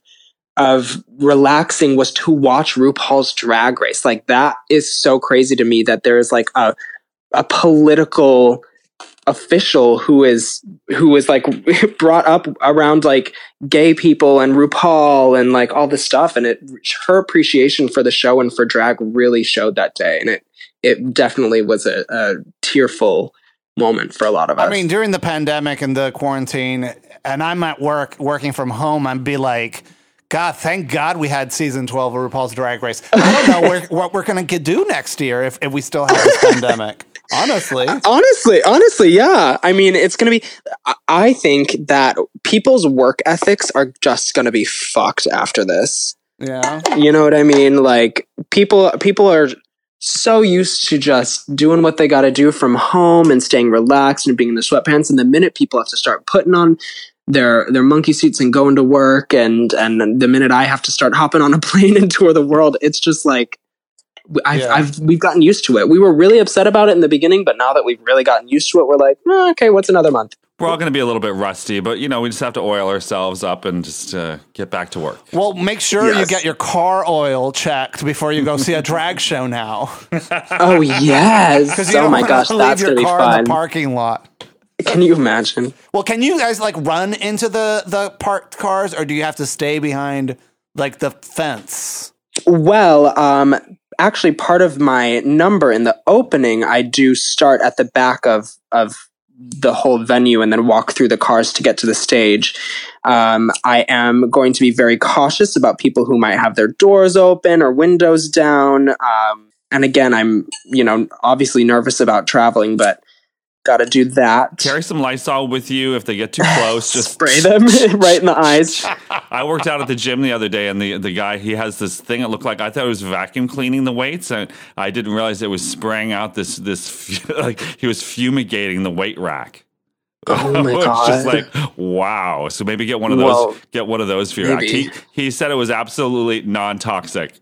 of relaxing was to watch RuPaul's Drag Race. Like, that is so crazy to me that there is like a a political official who is who is like brought up around like gay people and RuPaul and like all this stuff, and it her appreciation for the show and for drag really showed that day, and it it definitely was a, a tearful moment for a lot of us. I mean, during the pandemic and the quarantine, and I'm at work working from home, I'd be like, God, thank God we had season twelve of RuPaul's Drag Race. I don't know where, what we're going to do next year if, if we still have this pandemic. Honestly. Honestly, honestly, yeah. I mean, it's going to be, I think that people's work ethics are just going to be fucked after this. Yeah. You know what I mean? Like, people, people are so used to just doing what they got to do from home and staying relaxed and being in the sweatpants. And the minute people have to start putting on their their monkey suits and going to work, and and the minute I have to start hopping on a plane and tour the world, it's just like I've, yeah. I've we've gotten used to it. We were really upset about it in the beginning, but now that we've really gotten used to it, we're like, oh, okay, what's another month? We're all going to be a little bit rusty, but, you know, we just have to oil ourselves up and just uh, get back to work. Well, make sure yes. you get your car oil checked before you go see a drag show now. Oh, yes. Oh, my gosh, that's going to be fun. In the parking lot. Can you imagine? Well, can you guys, like, run into the, the parked cars, or do you have to stay behind, like, the fence? Well, um, actually, part of my number in the opening, I do start at the back of of the whole venue and then walk through the cars to get to the stage. Um, I am going to be very cautious about people who might have their doors open or windows down. Um, and again, I'm, you know, obviously nervous about traveling, but got to do that. Carry some Lysol with you. If they get too close, just spray them right in the eyes. I worked out at the gym the other day, and the, the guy, he has this thing that looked like, I thought it was vacuum cleaning the weights, and I didn't realize it was spraying out this, this like he was fumigating the weight rack. Oh my god! Just like, wow. So maybe get one of those. Well, get one of those for your rack. He, he said it was absolutely non-toxic.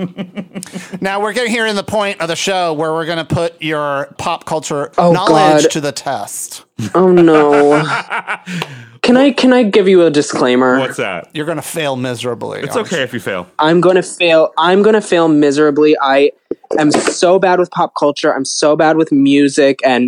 Now we're getting here in the point of the show where we're going to put your pop culture oh, knowledge God. to the test. Oh no! Can I can I give you a disclaimer? What's that? You're going to fail miserably. It's okay if you fail. I'm going to fail. I'm going to fail miserably. I am so bad with pop culture. I'm so bad with music, and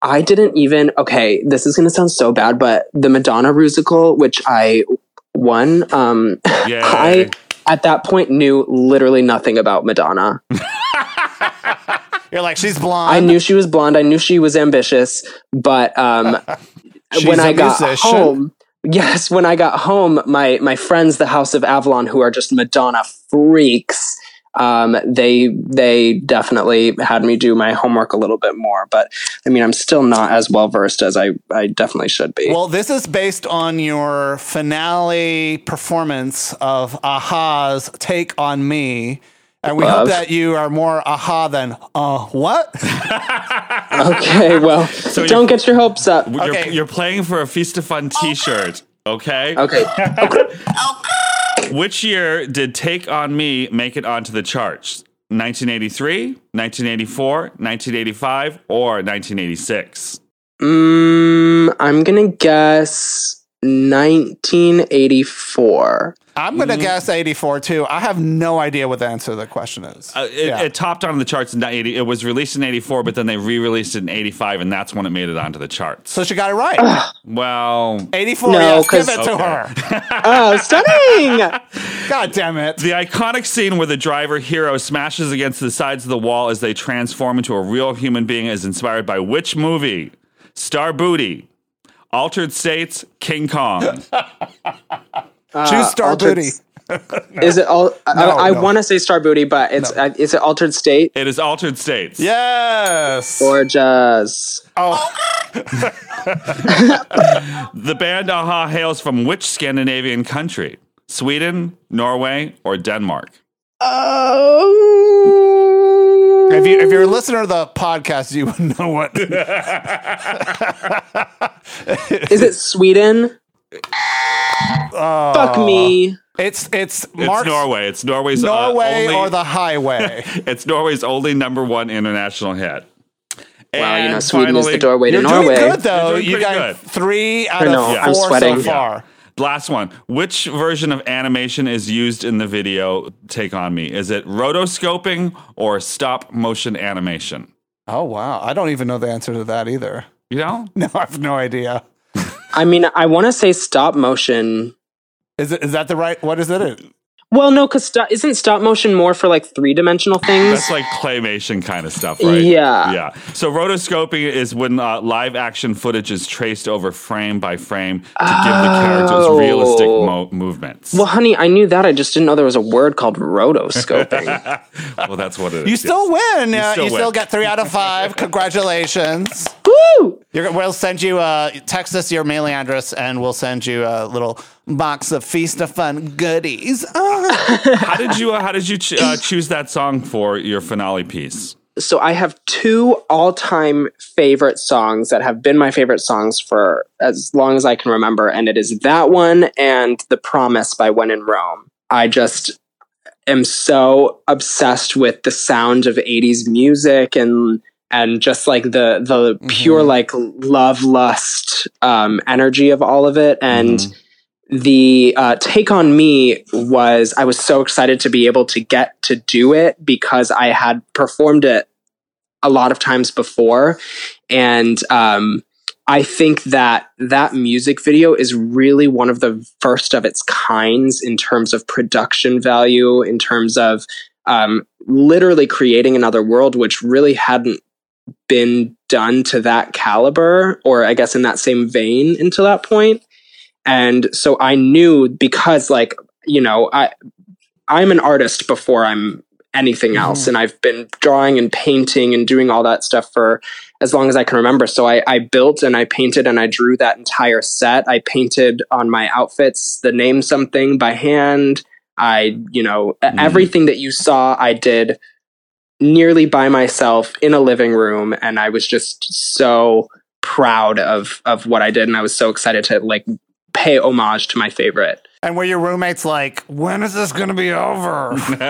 I didn't even, okay, this is going to sound so bad, but the Madonna musical, which I won, um, I, at that point, knew literally nothing about Madonna. You're like, she's blonde. I knew she was blonde. I knew she was ambitious. But um, when I got musician. home, yes, when I got home, my, my friends, the House of Avalon, who are just Madonna freaks, Um, they they definitely had me do my homework a little bit more, but I mean, I'm still not as well versed as I, I definitely should be. Well, this is based on your finale performance of a-ha's Take on Me, and we Love. hope that you are more a-ha than uh what? Okay, well, so don't get your hopes up. You're, okay. you're playing for a Feast of Fun T-shirt, okay? Okay. Okay. Which year did Take on Me make it onto the charts? nineteen eighty-three, nineteen eighty-four, nineteen eighty-five, or nineteen eighty-six? Mm, I'm going to guess nineteen eighty-four. I'm going to mm. guess eighty-four, too. I have no idea what the answer to the question is. Uh, it, yeah. it topped on the charts in eighty. It was released in eighty-four, but then they re-released it in eighty-five, and that's when it made it onto the charts. So she got it right. Well, eighty-four, no, yes, give it okay. to her. Oh, stunning! God damn it. The iconic scene where the driver hero smashes against the sides of the wall as they transform into a real human being is inspired by which movie? Star Booty, Altered States, King Kong. Uh, Choose Star altered, Booty. Is it all? I, no, I no. want to say Star Booty, but it's no. uh, is it Altered State? It is Altered States. Yes. Gorgeous. Oh. The band a-ha hails from which Scandinavian country? Sweden, Norway, or Denmark? Oh. If you if you're a listener to the podcast, you would know what. Is it Sweden? Uh, Fuck me. It's it's It's Mark's, Norway. It's Norway's Norway uh, only, or the highway. It's Norway's only number one international hit. Wow, And you know, Sweden finally, is the doorway to You're Norway. doing good though. You're doing You got good. three out I know, of I'm four sweating. so far. Last one. Which version of animation is used in the video Take On Me? Is it rotoscoping or stop motion animation? Oh wow, I don't even know the answer to that either. You know? No, I have no idea. I mean, I want to say stop motion. Is it is that the right? What is it? Well, no, because st- isn't stop motion more for like three dimensional things? That's like claymation kind of stuff, right? Yeah. Yeah. So rotoscoping is when uh, live action footage is traced over frame by frame to oh. give the characters realistic mo- movements. Well, honey, I knew that. I just didn't know there was a word called rotoscoping. Well, that's what it is. You still yes. win. You Uh, still you win. still get three out of five. Congratulations. Woo! You're, we'll send you, uh, text us your mailing address and we'll send you a little box of Feast of Fun goodies. How did you, uh, how did you ch- uh, choose that song for your finale piece? So I have two all-time favorite songs that have been my favorite songs for as long as I can remember, and it is that one and The Promise by When in Rome. I just am so obsessed with the sound of eighties music and and just like the the mm-hmm. pure like love lust um, energy of all of it. And mm-hmm. the uh, Take on Me was, I was so excited to be able to get to do it because I had performed it a lot of times before. And um, I think that that music video is really one of the first of its kinds in terms of production value, in terms of um, literally creating another world, which really hadn't been done to that caliber, or I guess in that same vein until that point. And so I knew, because like, you know, I, I'm an artist before I'm anything else. Mm-hmm. And I've been drawing and painting and doing all that stuff for as long as I can remember. So I, I built and I painted and I drew that entire set. I painted on my outfits, the name something by hand. I, you know, mm-hmm. everything that you saw, I did nearly by myself in a living room. And I was just so proud of, of what I did. And I was so excited to like pay homage to my favorite. And were your roommates like, when is this going to be over?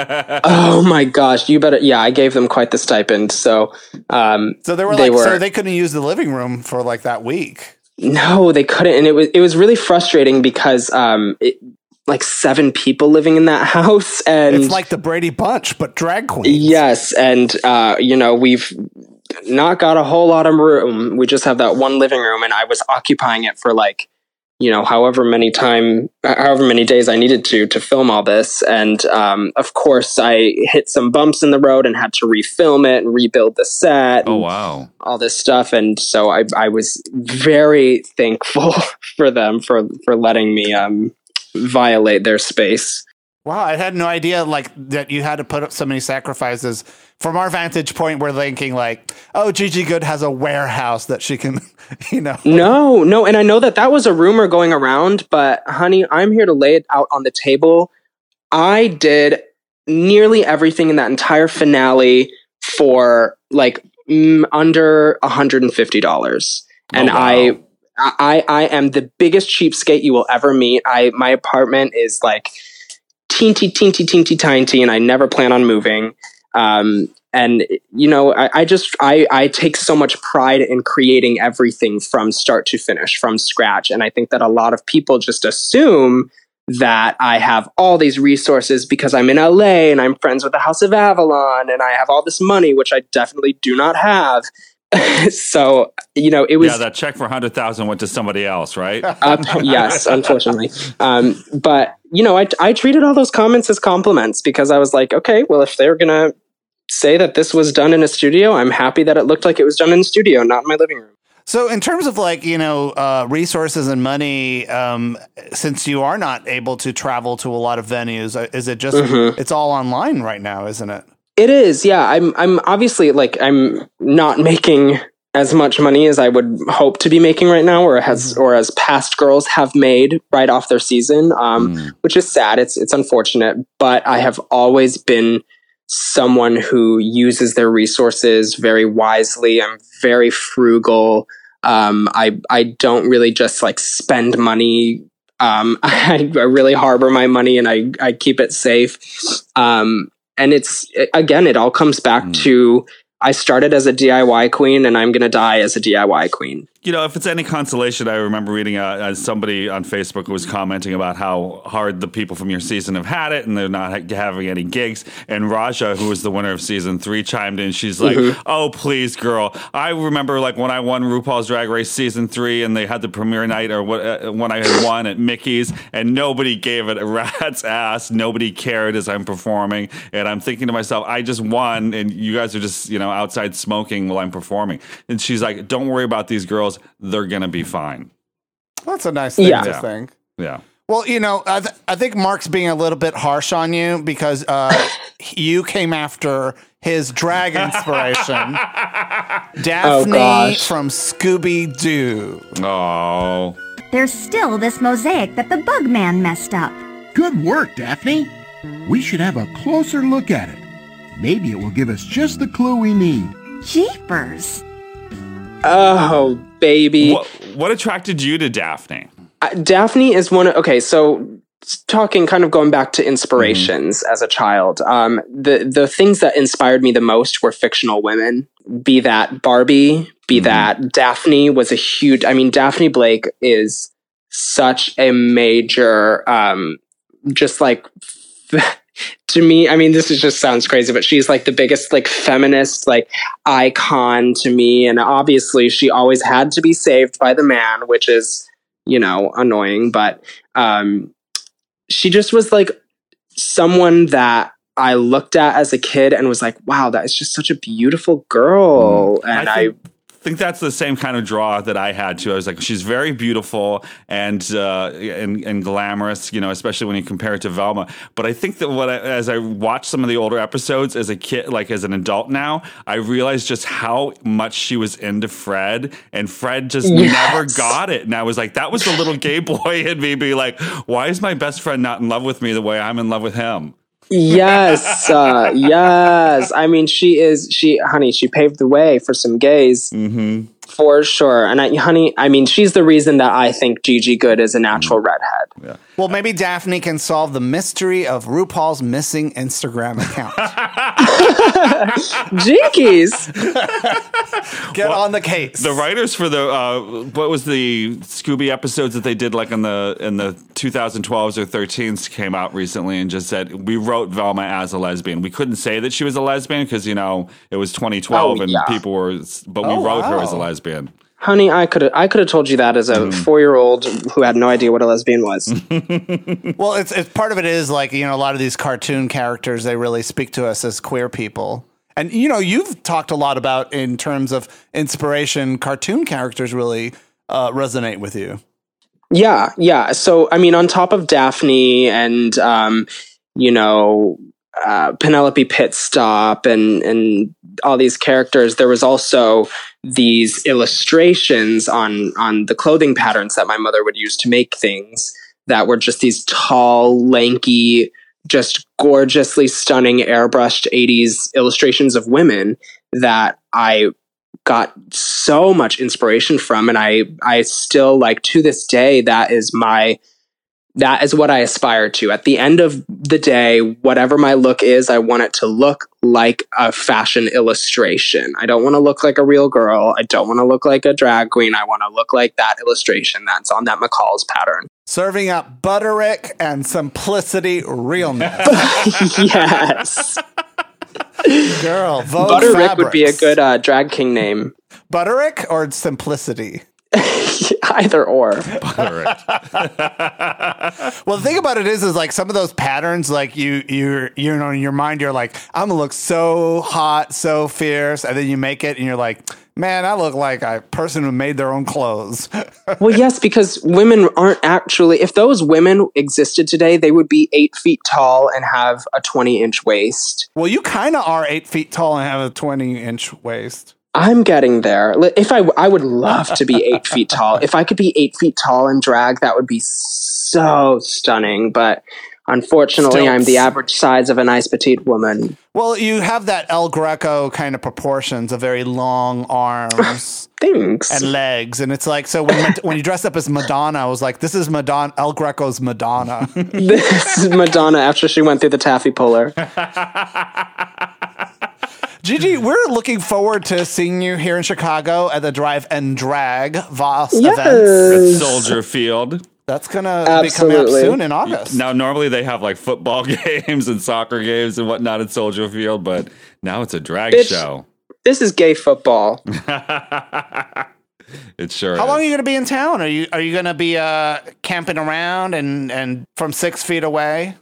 Oh my gosh, you better. Yeah, I gave them quite the stipend. So, um, so they were they like, were, so they couldn't use the living room for like that week. No, they couldn't. And it was, it was really frustrating because, um, it, like seven people living in that house, and it's like the Brady Bunch, but drag queens. Yes. And, uh, you know, we've, not got a whole lot of room. We just have that one living room, and I was occupying it for like, you know, however many time, however many days I needed to to film all this. And um, of course, I hit some bumps in the road and had to refilm it and rebuild the set. Oh wow! All this stuff, and so I I was very thankful for them for for letting me um, violate their space. Wow, I had no idea like that you had to put up so many sacrifices. From our vantage point, we're thinking like, oh, Gigi Goode has a warehouse that she can, you know. No, no, and I know that that was a rumor going around, but honey, I'm here to lay it out on the table. I did nearly everything in that entire finale for like mm, under one hundred fifty dollars. Oh, and wow. I, I, I am the biggest cheapskate you will ever meet. I my apartment is like teensy, teensy, teensy, tiny, and I never plan on moving. Um, and you know, I, I just, I, I take so much pride in creating everything from start to finish, from scratch. And I think that a lot of people just assume that I have all these resources because I'm in L A and I'm friends with the House of Avalon and I have all this money, which I definitely do not have. So, you know, it was... Yeah, that check for one hundred thousand went to somebody else, right? uh, yes, unfortunately. Um, but, you know, I, I treated all those comments as compliments because I was like, okay, well, if they're going to say that this was done in a studio, I'm happy that it looked like it was done in a studio, not in my living room. So in terms of like, you know, uh, resources and money, um, since you are not able to travel to a lot of venues, is it just, mm-hmm. it's all online right now, isn't it? It is, yeah. I'm I'm obviously like I'm not making as much money as I would hope to be making right now, or has or as past girls have made right off their season, um, mm. which is sad. It's it's unfortunate, but I have always been someone who uses their resources very wisely. I'm very frugal. Um, I I don't really just like spend money. Um, I, I really harbor my money and I I keep it safe. Um, And it's, again, it all comes back mm. to, I started as a D I Y queen and I'm going to die as a D I Y queen. You know, if it's any consolation, I remember reading uh, as somebody on Facebook was commenting about how hard the people from your season have had it and they're not ha- having any gigs. And Raja, who was the winner of season three, chimed in. She's like, mm-hmm. oh, please, girl. I remember like when I won RuPaul's Drag Race season three and they had the premiere night or what, uh, when I had won at Mickey's and nobody gave it a rat's ass. Nobody cared as I'm performing. And I'm thinking to myself, I just won and you guys are just, you know, outside smoking while I'm performing. And she's like, don't worry about these girls. They're going to be fine. That's a nice thing yeah. to yeah. think. Yeah. Well, you know, I, th- I think Mark's being a little bit harsh on you because uh, you came after his drag inspiration, Daphne oh, from Scooby-Doo. Oh. There's still this mosaic that the bug man messed up. Good work, Daphne. We should have a closer look at it. Maybe it will give us just the clue we need. Jeepers. Oh, baby. What, what attracted you to Daphne? Uh, Daphne is one of, okay, so talking, kind of going back to inspirations mm-hmm. as a child, um, the, the things that inspired me the most were fictional women. Be that Barbie, be mm-hmm. that Daphne was a huge, I mean, Daphne Blake is such a major, um, just like... to me, I mean, this is just sounds crazy, but she's like the biggest like feminist like icon to me. And obviously she always had to be saved by the man, which is, you know, annoying. But um, she just was like someone that I looked at as a kid and was like, wow, that is just such a beautiful girl. Mm. And I, think- I I think that's the same kind of draw that I had too. I was like, she's very beautiful and uh, and, and glamorous, you know, especially when you compare it to Velma. But I think that what I, as I watched some of the older episodes as a kid, like as an adult now, I realized just how much she was into Fred, and Fred just yes. never got it. And I was like, that was the little gay boy in me, be like, why is my best friend not in love with me the way I'm in love with him? Yes, uh, yes. I mean, she is, she, honey, she paved the way for some gays. Mm-hmm. For sure. And I, honey, I mean, she's the reason that I think Gigi Goode is a natural redhead. Yeah. Well, maybe Daphne can solve the mystery of RuPaul's missing Instagram account. Jinkies! Get well, on the case. The writers for the uh, what was the Scooby episodes that they did like in the in the twenty twelves or thirteens came out recently and just said we wrote Velma as a lesbian. We couldn't say that she was a lesbian because you know it was twenty twelve oh, and yeah. people were, but we oh, wrote wow. her as a lesbian. Honey, I could have I could have told you that as a mm. four year old who had no idea what a lesbian was. Well, it's, it's part of it is like, you know, a lot of these cartoon characters, they really speak to us as queer people. And, you know, you've talked a lot about in terms of inspiration, cartoon characters really uh, resonate with you. Yeah, yeah. So, I mean, on top of Daphne and, um, you know, uh, Penelope Pitstop and, and all these characters, there was also these illustrations on, on the clothing patterns that my mother would use to make things that were just these tall, lanky, just gorgeously stunning airbrushed eighties illustrations of women that I got so much inspiration from. And I, I still like to this day, that is my, that is what I aspire to. At the end of the day, whatever my look is, I want it to look like a fashion illustration. I don't want to look like a real girl. I don't want to look like a drag queen. I want to look like that illustration that's on that McCall's pattern. Serving up butterick and simplicity realness. Yes. Girl, Vogue Butterick Fabrics. Would be a good uh, drag king name. Butterick or simplicity? Either or. Well, the thing about it is, is like some of those patterns, like you, you, you know, in your mind, you're like, I'm gonna look so hot, so fierce, and then you make it, and you're like, man, I look like a person who made their own clothes. Well, yes, because women aren't actually. If those women existed today, they would be eight feet tall and have a twenty inch waist. Well, you kind of are eight feet tall and have a twenty inch waist. I'm getting there. If I, I would love to be eight feet tall. If I could be eight feet tall and drag, that would be so stunning. But unfortunately, Stilts. I'm the average size of a nice petite woman. Well, you have that El Greco kind of proportions, of very long arms. Thanks. And legs. And it's like, so when, when you dressed up as Madonna, I was like, this is Madonna, El Greco's Madonna. This is Madonna after she went through the taffy puller. Gigi, we're looking forward to seeing you here in Chicago at the Drive and Drag Voss yes. events. At Soldier Field. That's going to be coming up soon in August. Now, normally they have like football games and soccer games and whatnot at Soldier Field, but now it's a drag Bitch, show. This is gay football. It sure How is. long are you going to be in town? Are you are you going to be uh, camping around and, and from six feet away?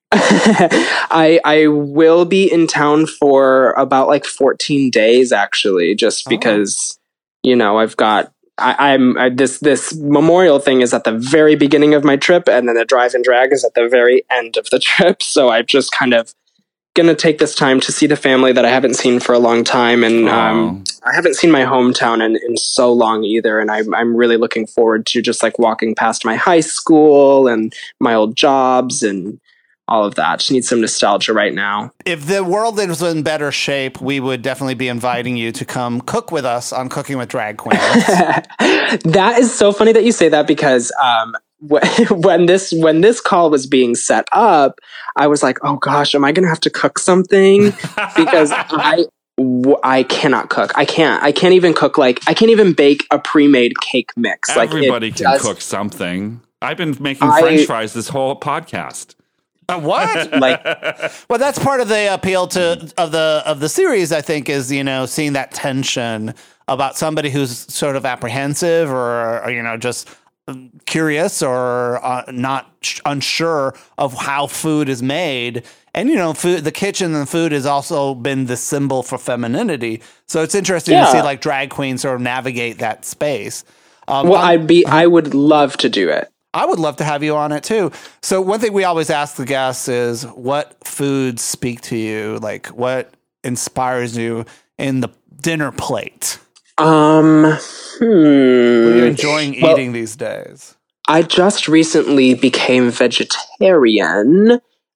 I I will be in town for about like fourteen days, actually, just because, oh. you know, I've got I, I'm I, this this memorial thing is at the very beginning of my trip, and then the Drive and Drag is at the very end of the trip. So I'm just kind of gonna take this time to see the family that I haven't seen for a long time, and oh. um, I haven't seen my hometown in, in so long either. And I'm I'm really looking forward to just like walking past my high school and my old jobs and all of that. Just need some nostalgia right now. If the world was in better shape, we would definitely be inviting you to come cook with us on Cooking with Drag Queens. That is so funny that you say that, because um, when this when this call was being set up, I was like, oh gosh, am I going to have to cook something? Because I I cannot cook. I can't. I can't even cook. Like I can't even bake a pre-made cake mix. Everybody like can does, cook something. I've been making I, French fries this whole podcast. Uh, what? Like, well, that's part of the appeal to of the of the series, I think, is, you know, seeing that tension about somebody who's sort of apprehensive or, or you know, just curious or uh, not sh- unsure of how food is made. And, you know, food, the kitchen and food has also been the symbol for femininity. So it's interesting yeah. to see like drag queens sort of navigate that space. Um, well, I'd be, I would love to do it. I would love to have you on it too. So one thing we always ask the guests is, what foods speak to you? Like, what inspires you in the dinner plate? Um, hmm. What are you enjoying well, eating these days? I just recently became vegetarian,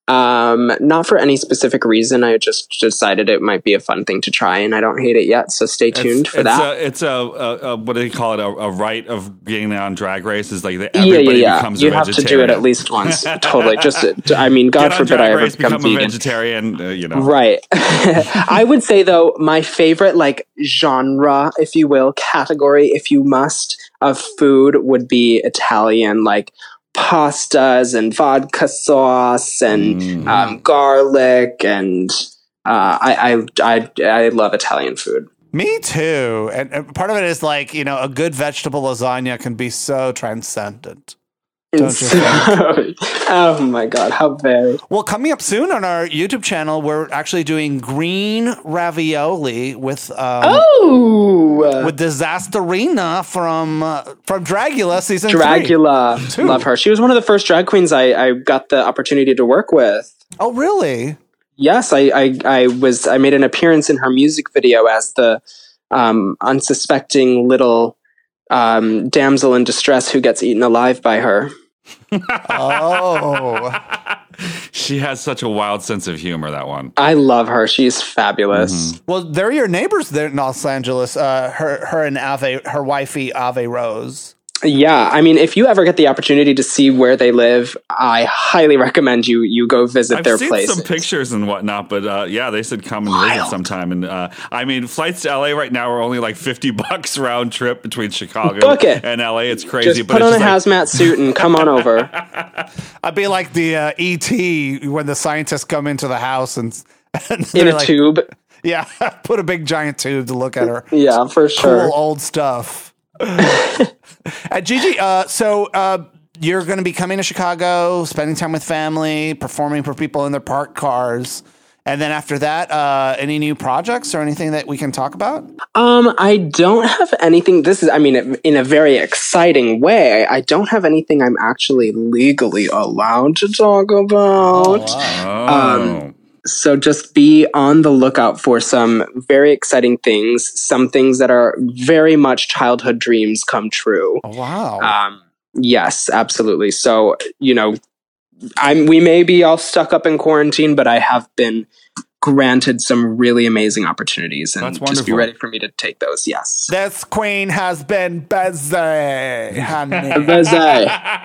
Um, not for any specific reason. I just decided it might be a fun thing to try, and I don't hate it yet. So stay tuned it's, for it's that. A, it's a, a, a what do they call it? A, a rite of getting on Drag Race is like that yeah, everybody yeah, yeah. becomes You a have vegetarian. to do it at least once. Totally. Just, I mean, God Get on forbid Drag I ever Race, become, become vegan. a vegetarian. Uh, you know, right? I would say though, my favorite like genre, if you will, category, if you must, of food would be Italian, like pastas and vodka sauce and Mm. um, garlic, and uh, I, I I I love Italian food. Me too. And, and part of it is like, you know, a good vegetable lasagna can be so transcendent. Don't you think? Oh my God, how very. Well, coming up soon on our YouTube channel, we're actually doing green ravioli with um, oh with Disasterina from uh, from Dragula season Dragula. three. Two. Love her. She was one of the first drag queens I, I got the opportunity to work with. Oh, really? Yes, I, I I was I made an appearance in her music video as the um, unsuspecting little um, damsel in distress who gets eaten alive by her. Oh. She has such a wild sense of humor, that one. I love her. She's fabulous. Mm-hmm. Well, they're your neighbors there in Los Angeles. Uh, her, her and Ave, her wifey Ave Rose. Yeah, I mean, if you ever get the opportunity to see where they live, I highly recommend you you go visit I've their seen place. some pictures and whatnot, but uh, yeah, they said come and Wild. visit sometime. And uh, I mean, flights to L A right now are only like fifty bucks round trip between Chicago Book it. and L A. It's crazy. Just but put it's on a just like, hazmat suit and come on over. I'd be like the uh, E T when the scientists come into the house and, and In a like, tube. Yeah, put a big giant tube to look at her. Yeah, for sure. Cool old stuff. uh, Gigi, uh, so uh, you're going to be coming to Chicago, spending time with family, performing for people in their parked cars. And then after that, uh, any new projects or anything that we can talk about? Um, I don't have anything. This is, I mean, in a very exciting way, I don't have anything I'm actually legally allowed to talk about. Oh, wow. oh. Um, So just be on the lookout for some very exciting things, some things that are very much childhood dreams come true. Oh, wow. Um, yes, absolutely. So, you know, I'm, we may be all stuck up in quarantine, but I have been granted some really amazing opportunities, and That's just be wonderful. ready for me to take those. Yes. This queen has been busy, honey. Busy.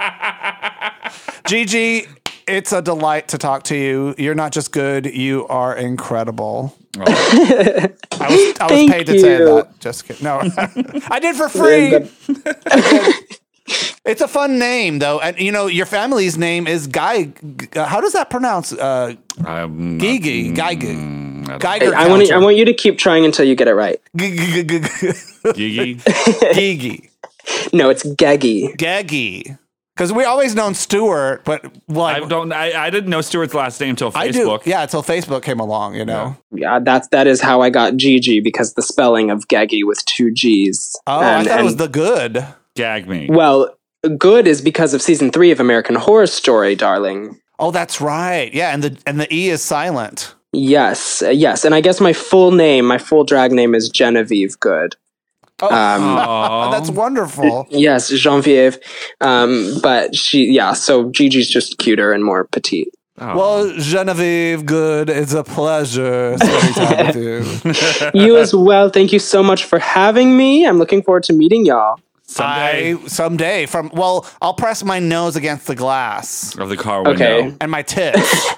Gigi, it's a delight to talk to you. You're not just good, you are incredible. Oh. I was, I was Thank paid to say you. that. Just kidding. No, I did for free. It's a fun name, though. And, you know, your family's name is Guy. Uh, how does that pronounce? Uh, I'm Gigi. not- Geiger. mm, I don't- Geiger. I want I want you to keep trying until you get it right. Gigi. Gigi. No, it's Geggy. Geggy. Because we always known Stuart, but like I don't. I, I didn't know Stuart's last name until I do. Facebook. Yeah, until Facebook came along, you know. Yeah, that's that is how I got Gigi, because the spelling of Geggy with two G's. Oh, And- I thought it was and- the good. Gag me. Well, good is because of season three of American Horror Story, darling. Oh, that's right. Yeah, and the and the E is silent. Yes, uh, yes, and I guess my full name, my full drag name is Genevieve Good. Oh, Aw. that's wonderful. Yes, Genevieve. Um, but she, yeah, so Gigi's just cuter and more petite. Oh. Well, Genevieve, good. It's a pleasure spending time with you. You as well. Thank you so much for having me. I'm looking forward to meeting y'all. Someday. I someday from well, I'll press my nose against the glass Of the car window. Okay. and my tits.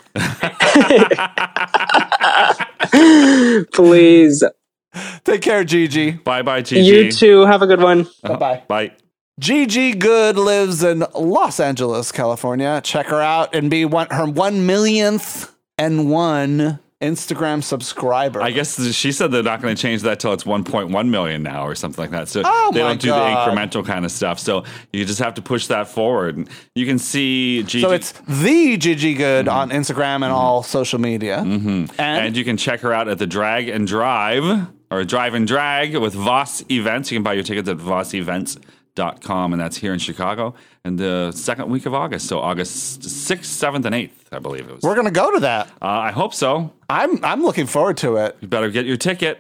Please. Take care, Gigi. Bye bye, Gigi. You too. Have a good one. Bye-bye. Bye. Gigi Good lives in Los Angeles, California. Check her out and be one her one millionth and one Instagram subscriber. I guess she said they're not going to change that till it's one point one million now or something like that. So Oh they my don't do God. the incremental kind of stuff. So you just have to push that forward. And you can see Gigi. So it's the Gigi Good on Instagram and all social media. Mm-hmm. And, and you can check her out at the Drag and Drive or Drive and Drag with Voss Events. You can buy your tickets at voss events dot com, and that's here in Chicago. And the second week of August, so August sixth, seventh, and eighth, I believe it was. we're gonna go to that. Uh, I hope so. I'm I'm looking forward to it. You better get your ticket.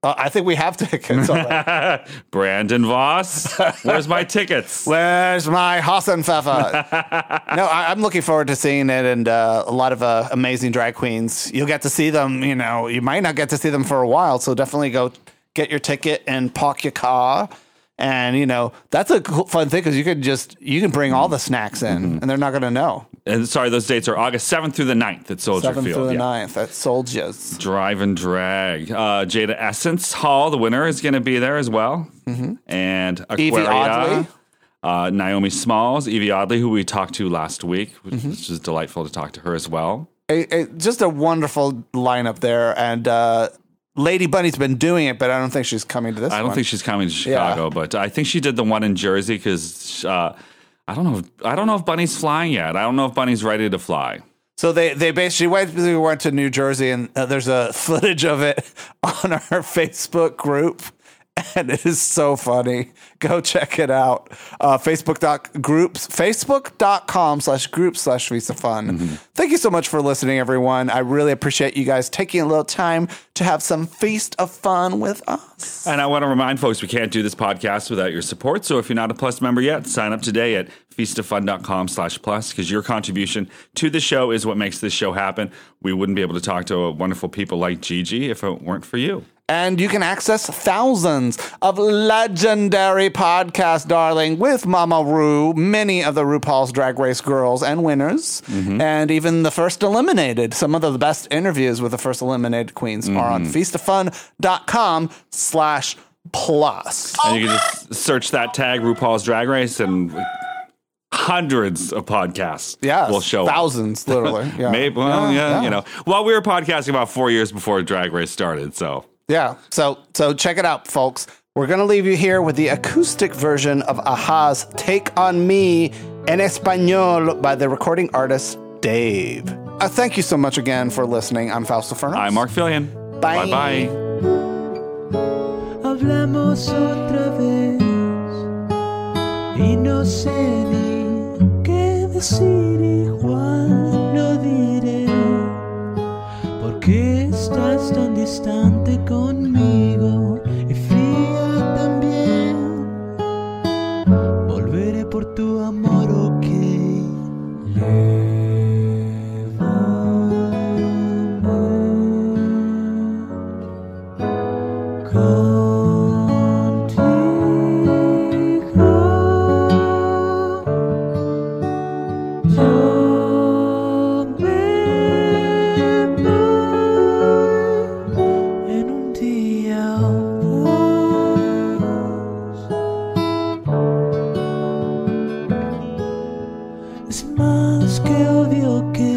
Uh, I think we have tickets already. Brandon Voss, where's my tickets? Where's my Hassenpfeffer? No, I, I'm looking forward to seeing it, and uh, a lot of uh, amazing drag queens. You'll get to see them, you know, you might not get to see them for a while, so definitely go get your ticket and park your car. And, you know, that's a cool, fun thing because you can just, you can bring all the snacks in mm-hmm. and they're not going to know. And sorry, those dates are August seventh through the ninth at Soldier seventh Field. through the yeah. ninth at Soldiers. Drive and Drag. Uh, Jada Essence Hall, the winner, is going to be there as well. Mm-hmm. And Aquaria. Evie Oddly. Uh, Naomi Smalls, Evie Oddly, who we talked to last week, which mm-hmm. was just delightful to talk to her as well. A, a, just a wonderful lineup there. And, uh, Lady Bunny's been doing it, but I don't think she's coming to this I don't one. think she's coming to Chicago, yeah. but I think she did the one in Jersey because uh, I don't know. If, I don't know if Bunny's flying yet. I don't know if Bunny's ready to fly. So they they basically basically went to New Jersey, and uh, there's a footage of it on our Facebook group, and it is so funny. Go check it out. Uh, Facebook dot groups Facebook dot com slash group slash Visa Fun. Mm-hmm. Thank you so much for listening, everyone. I really appreciate you guys taking a little time to have some feast of fun with us. And I want to remind folks we can't do this podcast without your support. So if you're not a Plus member yet, sign up today at feast of fun dot com slash plus because your contribution to the show is what makes this show happen. We wouldn't be able to talk to wonderful people like Gigi if it weren't for you. And you can access thousands of legendary podcasts, darling, with Mama Ru, many of the RuPaul's Drag Race girls and winners, mm-hmm. and even the first eliminated. Some of the best interviews with the first eliminated queens mm-hmm. are on feast of fun dot com slash plus. And you can just search that tag, RuPaul's Drag Race, and hundreds of podcasts yes, will show thousands, up. literally. Yeah. Maybe, well, yeah, yeah, yeah, you know. Well, we were podcasting about four years before Drag Race started, so... Yeah, so so check it out, folks. We're going to leave you here with the acoustic version of Aha's Take On Me en Español by the recording artist Dave. Uh, thank you so much again for listening. I'm Fausto Fernández. I'm Mark Fillion. Bye. Bye-bye. Hablamos otra vez y no sé ni qué decir, igual lo diré. ¿Por qué estás tan distante conmigo y fría también? Volveré por tu amor, ok. Es más que obvio que